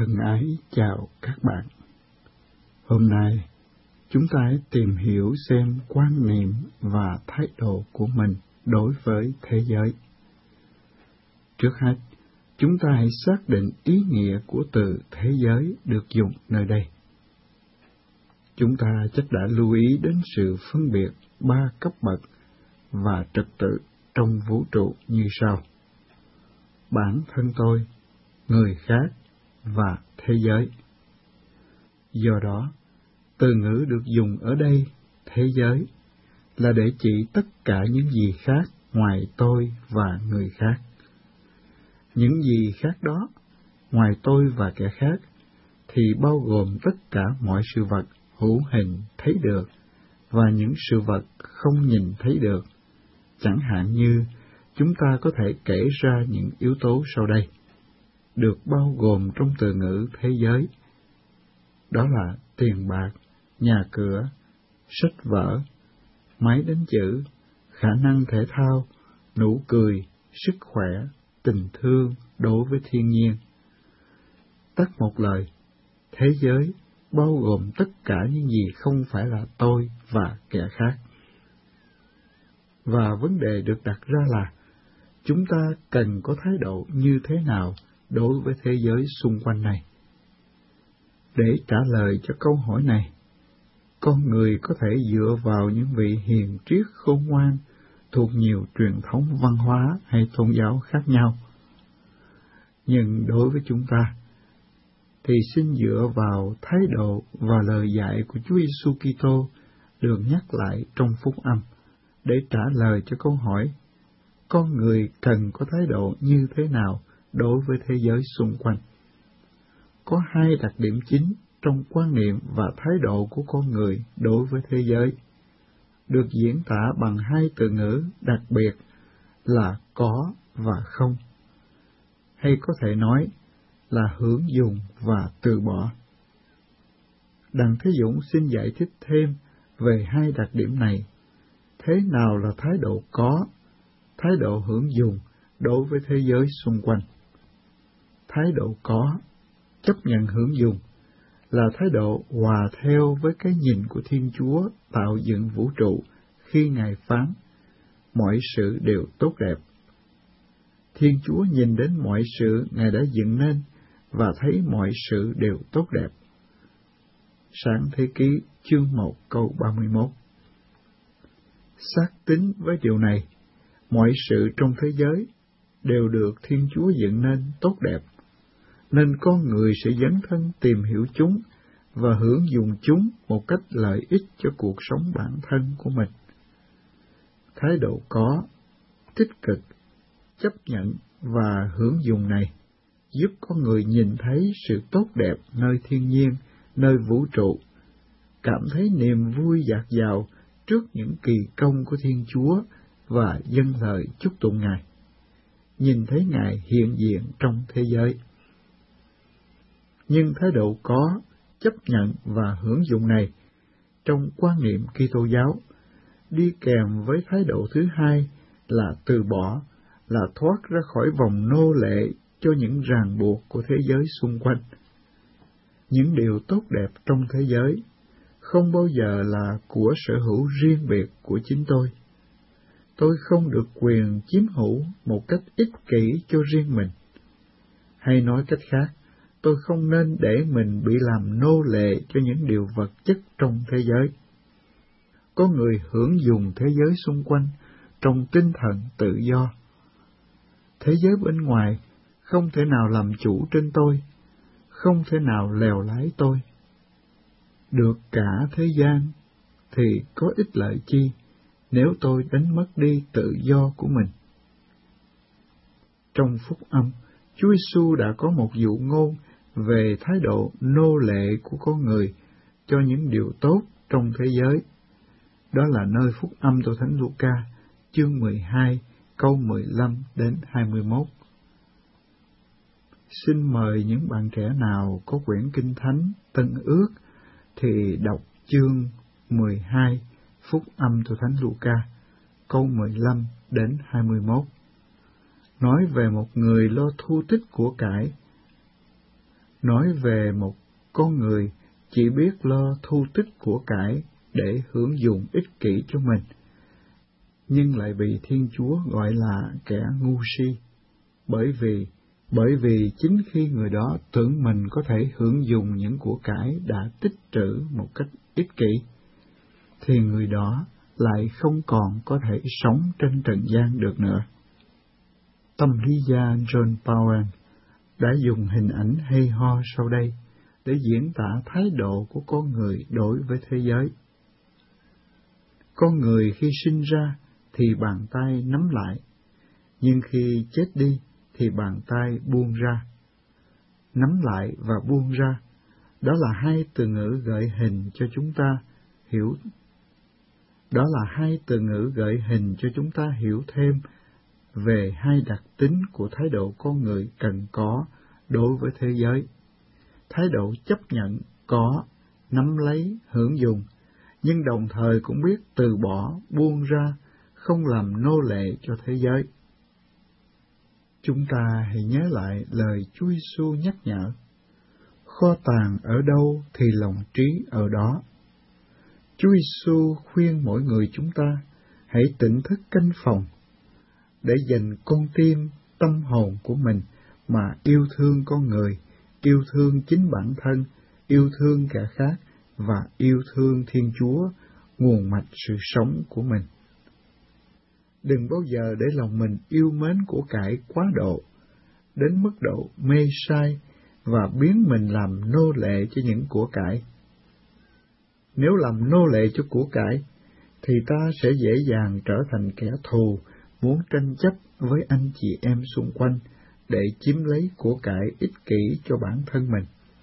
Thân ái chào các bạn. Hôm nay, chúng ta hãy tìm hiểu xem quan niệm và thái độ của mình đối với thế giới. Trước hết, chúng ta hãy xác định ý nghĩa của từ thế giới được dùng nơi đây. Chúng ta chắc đã lưu ý đến sự phân biệt ba cấp bậc và trật tự trong vũ trụ như sau: bản thân tôi, người khác và thế giới. Do đó, từ ngữ được dùng ở đây, thế giới, là để chỉ tất cả những gì khác ngoài tôi và người khác. Những gì khác đó, ngoài tôi và kẻ khác, thì bao gồm tất cả mọi sự vật hữu hình thấy được và những sự vật không nhìn thấy được. Chẳng hạn như, chúng ta có thể kể ra những yếu tố sau đây, được bao gồm trong từ ngữ thế giới. Đó là tiền bạc, nhà cửa, sách vở, máy đánh chữ, khả năng thể thao, nụ cười, sức khỏe, tình thương đối với thiên nhiên. Tắt một lời, thế giới bao gồm tất cả những gì không phải là tôi và kẻ khác. Và vấn đề được đặt ra là, chúng ta cần có thái độ như thế nào đối với thế giới xung quanh này? Để trả lời cho câu hỏi này, con người có thể dựa vào những vị hiền triết khôn ngoan thuộc nhiều truyền thống văn hóa hay tôn giáo khác nhau. Nhưng đối với chúng ta, thì xin dựa vào thái độ và lời dạy của Chúa Giêsu Kitô được nhắc lại trong Phúc Âm để trả lời cho câu hỏi, con người cần có thái độ như thế nào đối với thế giới xung quanh. Có hai đặc điểm chính trong quan niệm và thái độ của con người đối với thế giới, được diễn tả bằng hai từ ngữ đặc biệt là có và không, hay có thể nói là hưởng dụng và từ bỏ. Đặng Thế Dũng xin giải thích thêm về hai đặc điểm này. Thế nào là thái độ có, thái độ hưởng dụng đối với thế giới xung quanh? Thái độ có, chấp nhận hưởng dụng, là thái độ hòa theo với cái nhìn của Thiên Chúa tạo dựng vũ trụ khi Ngài phán, mọi sự đều tốt đẹp. Thiên Chúa nhìn đến mọi sự Ngài đã dựng nên và thấy mọi sự đều tốt đẹp. Sáng Thế Ký chương một câu ba mươi mốt. Xác tín với điều này, mọi sự trong thế giới đều được Thiên Chúa dựng nên tốt đẹp, nên con người sẽ dấn thân tìm hiểu chúng và hưởng dụng chúng một cách lợi ích cho cuộc sống bản thân của mình. Thái độ có, tích cực, chấp nhận và hưởng dụng này giúp con người nhìn thấy sự tốt đẹp nơi thiên nhiên, nơi vũ trụ, cảm thấy niềm vui dạt dào trước những kỳ công của Thiên Chúa và dâng lời chúc tụng Ngài, nhìn thấy Ngài hiện diện trong thế giới. Nhưng thái độ có, chấp nhận và hưởng dụng này trong quan niệm Kitô giáo đi kèm với thái độ thứ hai là từ bỏ, là thoát ra khỏi vòng nô lệ cho những ràng buộc của thế giới xung quanh. Những điều tốt đẹp trong thế giới không bao giờ là của sở hữu riêng biệt của chính tôi. Tôi không được quyền chiếm hữu một cách ích kỷ cho riêng mình. Hay nói cách khác, tôi không nên để mình bị làm nô lệ cho những điều vật chất trong thế giới. Có người hưởng dùng thế giới xung quanh trong tinh thần tự do. Thế giới bên ngoài không thể nào làm chủ trên tôi, không thể nào lèo lái tôi. Được cả thế gian thì có ích lợi chi nếu tôi đánh mất đi tự do của mình? Trong Phúc Âm, Chúa Giêsu đã có một dụ ngôn về thái độ nô lệ của con người cho những điều tốt trong thế giới. Đó là nơi Phúc Âm của Thánh Luca, chương mười hai, câu mười lăm đến hai mươi mốt. Xin mời những bạn trẻ nào có quyển Kinh Thánh Tân Ước thì đọc chương mười hai, Phúc Âm của Thánh Luca, câu mười lăm đến hai mươi mốt. Nói về một người lo thu tích của cải. nói về một con người chỉ biết lo thu tích của cải để hưởng dụng ích kỷ cho mình, nhưng lại bị Thiên Chúa gọi là kẻ ngu si, bởi vì bởi vì chính khi người đó tưởng mình có thể hưởng dùng những của cải đã tích trữ một cách ích kỷ, thì người đó lại không còn có thể sống trên trần gian được nữa. Tâm lý gia John Powell đã dùng hình ảnh hay ho sau đây để diễn tả thái độ của con người đối với thế giới. Con người khi sinh ra thì bàn tay nắm lại, nhưng khi chết đi thì bàn tay buông ra. Nắm lại và buông ra, đó là hai từ ngữ gợi hình cho chúng ta hiểu. Đó là hai từ ngữ gợi hình cho chúng ta hiểu thêm về hai đặc tính của thái độ con người cần có đối với thế giới. Thái độ chấp nhận, có, nắm lấy, hưởng dụng, nhưng đồng thời cũng biết từ bỏ, buông ra, không làm nô lệ cho thế giới. Chúng ta hãy nhớ lại lời Chúa Giêsu nhắc nhở: kho tàng ở đâu thì lòng trí ở đó. Chúa Giêsu khuyên mỗi người chúng ta hãy tỉnh thức canh phòng, để dành con tim, tâm hồn của mình mà yêu thương con người, yêu thương chính bản thân, yêu thương kẻ khác và yêu thương Thiên Chúa, nguồn mạch sự sống của mình. Đừng bao giờ để lòng mình yêu mến của cải quá độ, đến mức độ mê sai và biến mình làm nô lệ cho những của cải. Nếu làm nô lệ cho của cải, thì ta sẽ dễ dàng trở thành kẻ thù, muốn tranh chấp với anh chị em xung quanh để chiếm lấy của cải ích kỷ cho bản thân mình.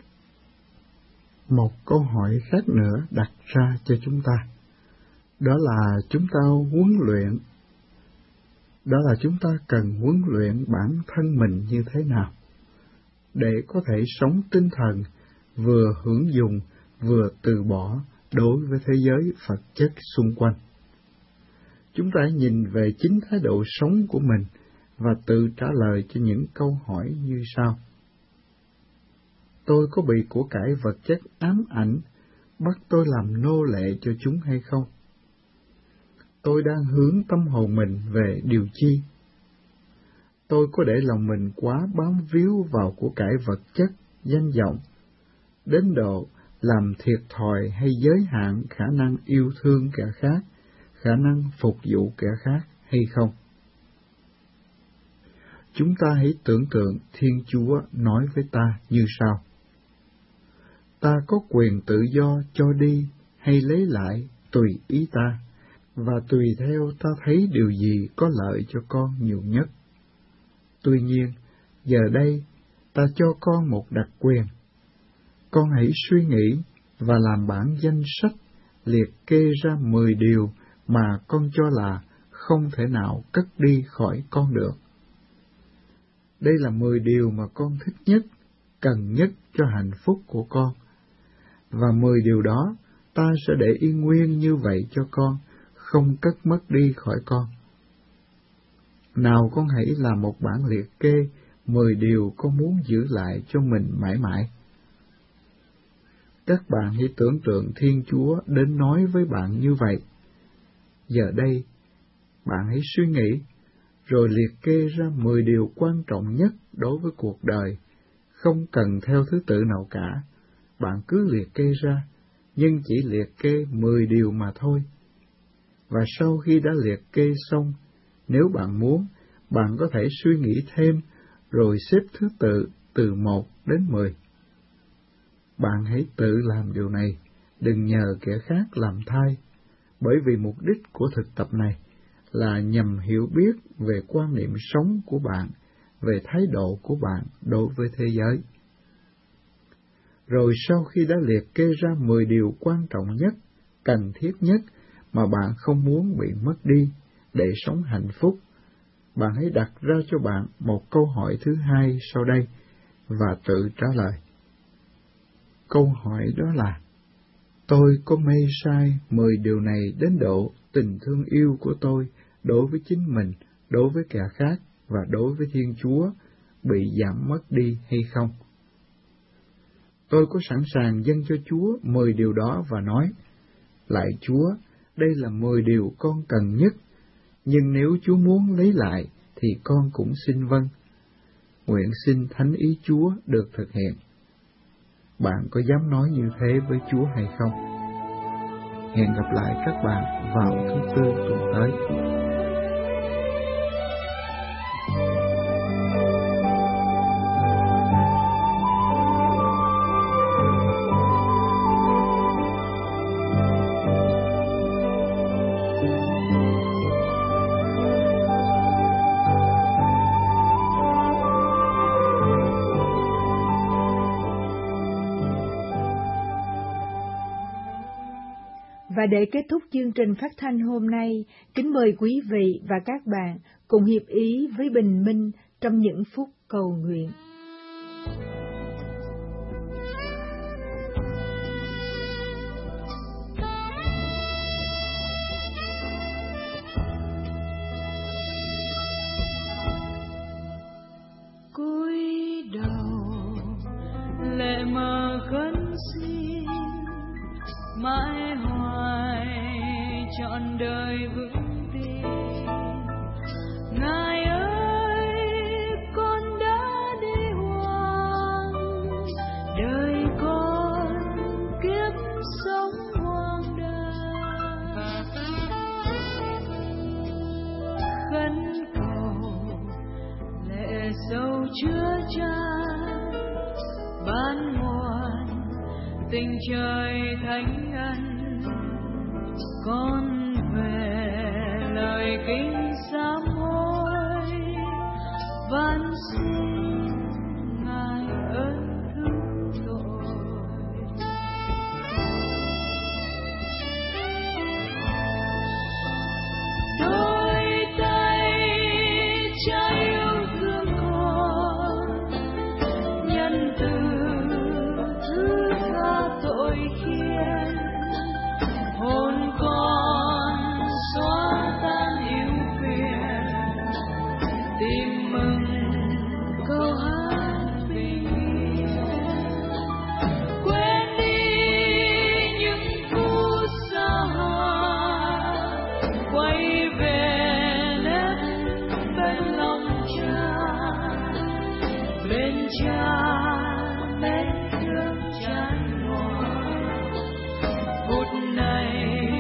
Một câu hỏi khác nữa đặt ra cho chúng ta, đó là chúng ta huấn luyện, đó là chúng ta cần huấn luyện bản thân mình như thế nào, để có thể sống tinh thần, vừa hưởng dụng, vừa từ bỏ đối với thế giới vật chất xung quanh. Chúng ta nhìn về chính thái độ sống của mình và tự trả lời cho những câu hỏi như sau. Tôi có bị của cải vật chất ám ảnh, bắt tôi làm nô lệ cho chúng hay không? Tôi đang hướng tâm hồn mình về điều chi? Tôi có để lòng mình quá bám víu vào của cải vật chất, danh vọng, đến độ làm thiệt thòi hay giới hạn khả năng yêu thương kẻ khác, khả năng phục vụ kẻ khác hay không? Chúng ta hãy tưởng tượng Thiên Chúa nói với ta như sau: ta có quyền tự do cho đi hay lấy lại tùy ý ta, và tùy theo ta thấy điều gì có lợi cho con nhiều nhất. Tuy nhiên, giờ đây ta cho con một đặc quyền. Con hãy suy nghĩ và làm bản danh sách liệt kê ra mười điều mà con cho là không thể nào cất đi khỏi con được. Đây là mười điều mà con thích nhất, cần nhất cho hạnh phúc của con. Và mười điều đó ta sẽ để yên nguyên như vậy cho con, không cất mất đi khỏi con. Nào con hãy làm một bản liệt kê mười điều con muốn giữ lại cho mình mãi mãi. Các bạn hãy tưởng tượng Thiên Chúa đến nói với bạn như vậy. Giờ đây, bạn hãy suy nghĩ, rồi liệt kê ra mười điều quan trọng nhất đối với cuộc đời, không cần theo thứ tự nào cả. Bạn cứ liệt kê ra, nhưng chỉ liệt kê mười điều mà thôi. Và sau khi đã liệt kê xong, nếu bạn muốn, bạn có thể suy nghĩ thêm, rồi xếp thứ tự từ một đến mười. Bạn hãy tự làm điều này, đừng nhờ kẻ khác làm thay, bởi vì mục đích của thực tập này là nhằm hiểu biết về quan niệm sống của bạn, về thái độ của bạn đối với thế giới. Rồi sau khi đã liệt kê ra mười điều quan trọng nhất, cần thiết nhất mà bạn không muốn bị mất đi để sống hạnh phúc, bạn hãy đặt ra cho bạn một câu hỏi thứ hai sau đây và tự trả lời. Câu hỏi đó là: tôi có mê sai mười điều này đến độ tình thương yêu của tôi đối với chính mình, đối với kẻ khác và đối với Thiên Chúa bị giảm mất đi hay không? tôi có sẵn sàng dâng cho Chúa mười điều đó và nói, lạy Chúa, đây là mười điều con cần nhất, nhưng nếu Chúa muốn lấy lại, thì con cũng xin vâng. Nguyện xin thánh ý Chúa được thực hiện. Bạn có dám nói như thế với Chúa hay không? Hẹn gặp lại các bạn vào thứ Tư tuần tới. Và để kết thúc chương trình phát thanh hôm nay, kính mời quý vị và các bạn cùng hiệp ý với bình minh trong những phút cầu nguyện. Cúi đầu lệ mà khấn xin, mãi hoài trọn đời vững tin. Ngài ơi, con đã đi hoang, đời con kiếp sống hoang đàng. Khấn cầu lệ sâu chứa chan, ban nguồn tình trời thánh ân. Con về lời kinh sám hối, van xin Ngài ơn thứ tội. Đôi tay cha yêu thương con, nhân từ thứ tha tội khiên. Hồn con xóa tan ưu phiền, tìm mừng câu hát bình yên. Quên đi những phút xa hoa, quay về nếp bên lòng cha, bên cha bên thương chan hòa. Phút này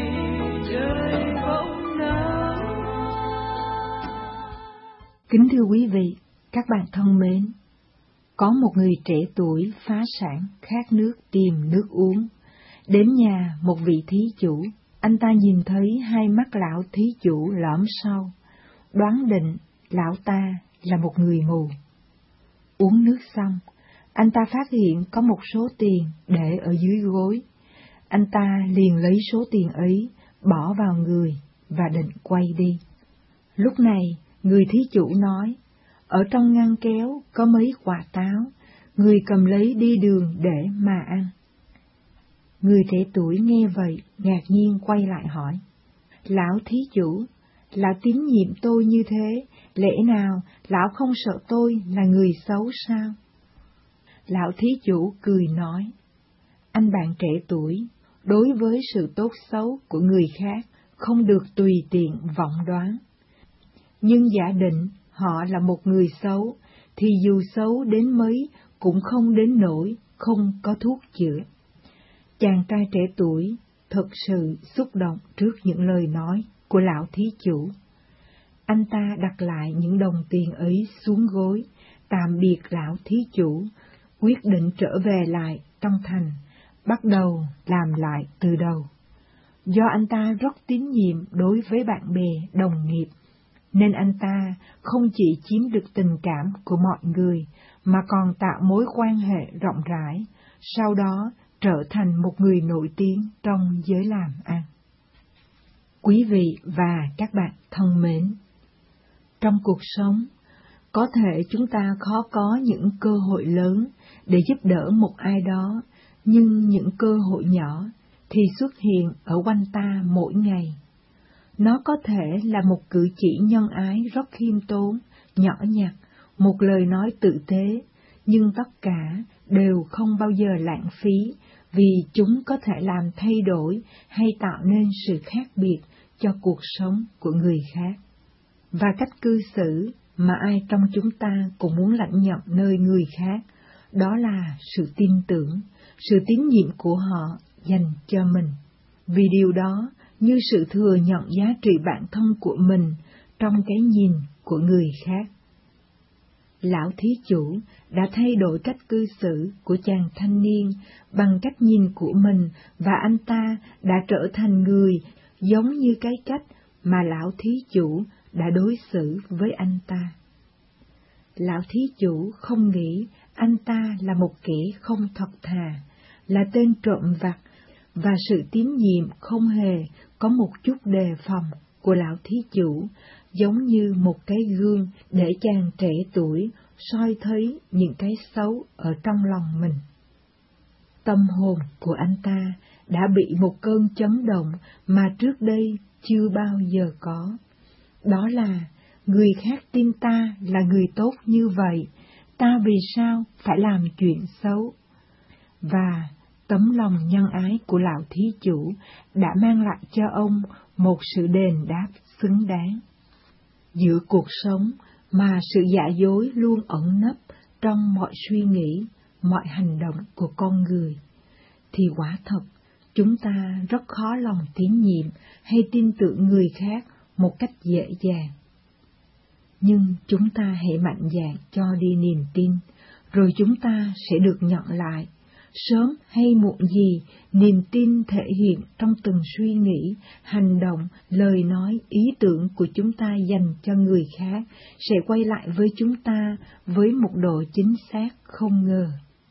Kính thưa quý vị, các bạn thân mến, có một người trẻ tuổi phá sản khát nước tìm nước uống. Đến nhà một vị thí chủ, anh ta nhìn thấy hai mắt lão thí chủ lõm sâu, đoán định lão ta là một người mù. Uống nước xong, anh ta phát hiện có một số tiền để ở dưới gối. Anh ta liền lấy số tiền ấy, bỏ vào người và định quay đi. Lúc này, người thí chủ nói, ở trong ngăn kéo có mấy quả táo, người cầm lấy đi đường để mà ăn. Người trẻ tuổi nghe vậy, ngạc nhiên quay lại hỏi, lão thí chủ, lão tín nhiệm tôi như thế, lẽ nào lão không sợ tôi là người xấu sao? Lão thí chủ cười nói, anh bạn trẻ tuổi, đối với sự tốt xấu của người khác, không được tùy tiện vọng đoán. Nhưng giả định họ là một người xấu, thì dù xấu đến mấy cũng không đến nỗi không có thuốc chữa. Chàng trai trẻ tuổi thật sự xúc động trước những lời nói của lão thí chủ. Anh ta đặt lại những đồng tiền ấy xuống gối, tạm biệt lão thí chủ, quyết định trở về lại trong thành, bắt đầu làm lại từ đầu. Do anh ta rất tín nhiệm đối với bạn bè, đồng nghiệp, nên anh ta không chỉ chiếm được tình cảm của mọi người, mà còn tạo mối quan hệ rộng rãi, sau đó trở thành một người nổi tiếng trong giới làm ăn. Quý vị và các bạn thân mến, trong cuộc sống, có thể chúng ta khó có những cơ hội lớn để giúp đỡ một ai đó, nhưng những cơ hội nhỏ thì xuất hiện ở quanh ta mỗi ngày. Nó có thể là một cử chỉ nhân ái rất khiêm tốn, nhỏ nhặt, một lời nói tử tế, nhưng tất cả đều không bao giờ lãng phí, vì chúng có thể làm thay đổi hay tạo nên sự khác biệt cho cuộc sống của người khác. Và cách cư xử mà ai trong chúng ta cũng muốn lãnh nhận nơi người khác, đó là sự tin tưởng, sự tín nhiệm của họ dành cho mình. Vì điều đó như sự thừa nhận giá trị bản thân của mình trong cái nhìn của người khác. Lão thí chủ đã thay đổi cách cư xử của chàng thanh niên bằng cách nhìn của mình, và anh ta đã trở thành người giống như cái cách mà lão thí chủ đã đối xử với anh ta. Lão thí chủ không nghĩ anh ta là một kẻ không thật thà, là tên trộm vặt, và sự tín nhiệm không hề có một chút đề phòng của lão thí chủ, giống như một cái gương để chàng trẻ tuổi soi thấy những cái xấu ở trong lòng mình. Tâm hồn của anh ta đã bị một cơn chấn động mà trước đây chưa bao giờ có. Đó là người khác tin ta là người tốt như vậy, ta vì sao phải làm chuyện xấu? Và tấm lòng nhân ái của lão thí chủ đã mang lại cho ông một sự đền đáp xứng đáng. Giữa cuộc sống mà sự giả dối luôn ẩn nấp trong mọi suy nghĩ, mọi hành động của con người, thì quả thật chúng ta rất khó lòng tín nhiệm hay tin tưởng người khác một cách dễ dàng. Nhưng chúng ta hãy mạnh dạn cho đi niềm tin, rồi chúng ta sẽ được nhận lại. Sớm hay muộn gì, niềm tin thể hiện trong từng suy nghĩ, hành động, lời nói, ý tưởng của chúng ta dành cho người khác sẽ quay lại với chúng ta với một độ chính xác không ngờ.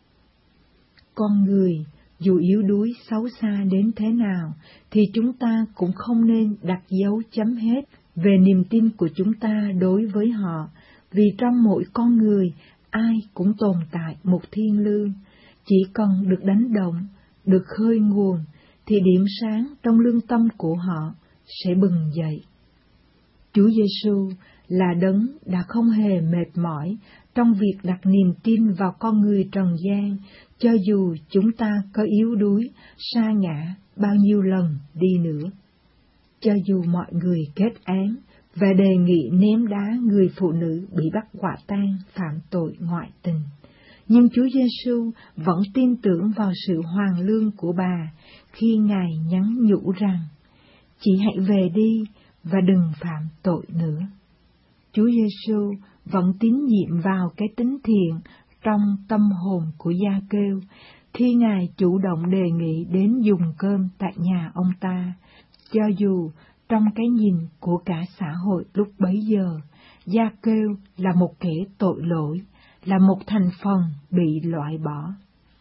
Con người, dù yếu đuối xấu xa đến thế nào, thì chúng ta cũng không nên đặt dấu chấm hết về niềm tin của chúng ta đối với họ, vì trong mỗi con người, ai cũng tồn tại một thiên lương. Chỉ cần được đánh động, được khơi nguồn, thì điểm sáng trong lương tâm của họ sẽ bừng dậy. Chúa Giêsu là đấng đã không hề mệt mỏi trong việc đặt niềm tin vào con người trần gian, cho dù chúng ta có yếu đuối, sa ngã bao nhiêu lần đi nữa. Cho dù mọi người kết án và đề nghị ném đá người phụ nữ bị bắt quả tang phạm tội ngoại tình, nhưng Chúa Giêsu vẫn tin tưởng vào sự hoàn lương của bà khi Ngài nhắn nhủ rằng: "Chị hãy về đi và đừng phạm tội nữa." Chúa Giêsu vẫn tín nhiệm vào cái tính thiện trong tâm hồn của Gia-kêu khi Ngài chủ động đề nghị đến dùng cơm tại nhà ông ta, cho dù trong cái nhìn của cả xã hội lúc bấy giờ, Gia-kêu là một kẻ tội lỗi, là một thành phần bị loại bỏ.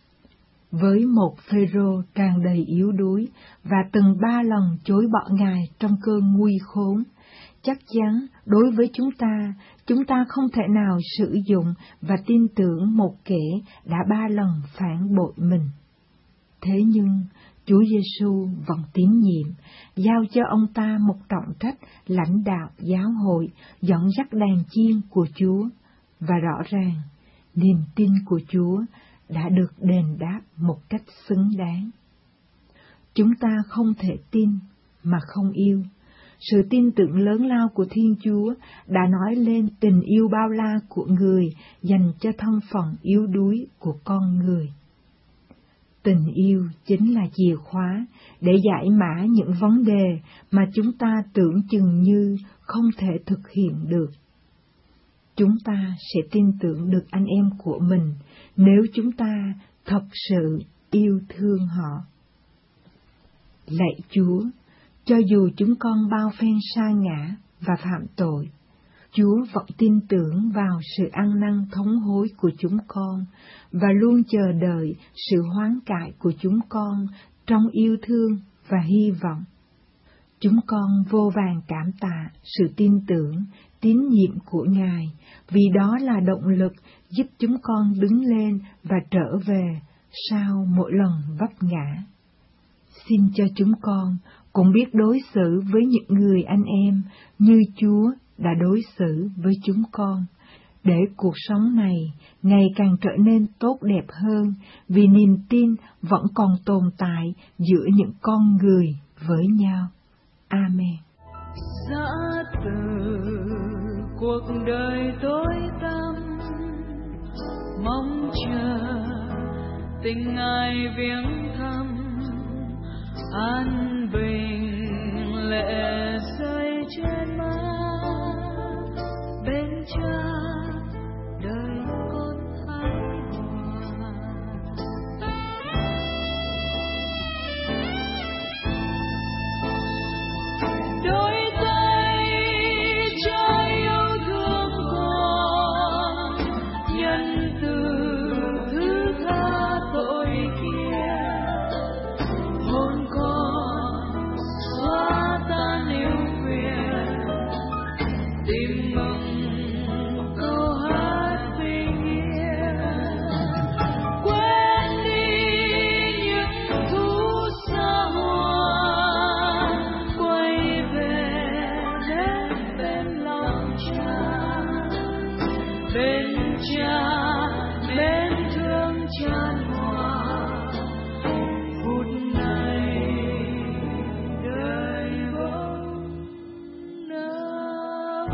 Với một Phêrô tràn đầy yếu đuối và từng ba lần chối bỏ Ngài trong cơn nguy khốn, chắc chắn đối với chúng ta, chúng ta không thể nào sử dụng và tin tưởng một kẻ đã ba lần phản bội mình. Thế nhưng Chúa Giêsu vẫn tín nhiệm, giao cho ông ta một trọng trách lãnh đạo giáo hội, dẫn dắt đàn chiên của Chúa, và rõ ràng niềm tin của Chúa đã được đền đáp một cách xứng đáng. Chúng ta không thể tin mà không yêu. Sự tin tưởng lớn lao của Thiên Chúa đã nói lên tình yêu bao la của người dành cho thân phận yếu đuối của con người. Tình yêu chính là chìa khóa để giải mã những vấn đề mà chúng ta tưởng chừng như không thể thực hiện được. Chúng ta sẽ tin tưởng được anh em của mình nếu chúng ta thật sự yêu thương họ. Lạy Chúa, cho dù chúng con bao phen sa ngã và phạm tội, Chúa vẫn tin tưởng vào sự ăn năn thống hối của chúng con và luôn chờ đợi sự hoán cải của chúng con trong yêu thương và hy vọng. Chúng con vô vàn cảm tạ sự tin tưởng, tín nhiệm của Ngài, vì đó là động lực giúp chúng con đứng lên và trở về sau mỗi lần vấp ngã. Xin cho chúng con cũng biết đối xử với những người anh em như Chúa đã đối xử với chúng con, để cuộc sống này ngày càng trở nên tốt đẹp hơn, vì niềm tin vẫn còn tồn tại giữa những con người với nhau. Amen. Giã từ cuộc đời tối tăm, mong chờ tình Ngài viếng thăm, an bình lệ rơi trên má bên Cha đời con thái hòa. Đôi tay Cha yêu thương con, nhân từ thứ tha tội kia, hồn con xóa tan yêu phiền, tìm mừng câu hát bình yên, quên đi những thú xa hoa, quay về đến bên lòng Cha, bên Cha bên thương chan hòa, phút này đời bỗng nở.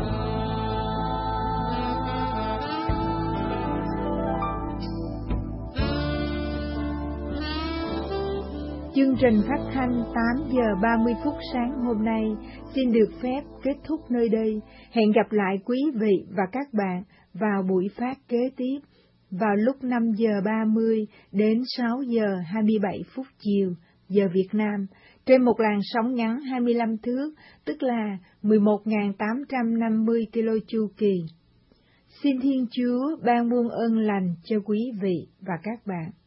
Chương trình phát thanh tám giờ ba mươi phút sáng hôm nay xin được phép kết thúc nơi đây. Hẹn gặp lại quý vị và các bạn vào buổi phát kế tiếp vào lúc năm giờ ba mươi đến sáu giờ hai mươi bảy phút chiều giờ Việt Nam trên một làn sóng ngắn hai mươi lăm thước, tức là mười một nghìn tám trăm năm mươi ki lô chu kỳ. Xin Thiên Chúa ban muôn ơn lành cho quý vị và các bạn.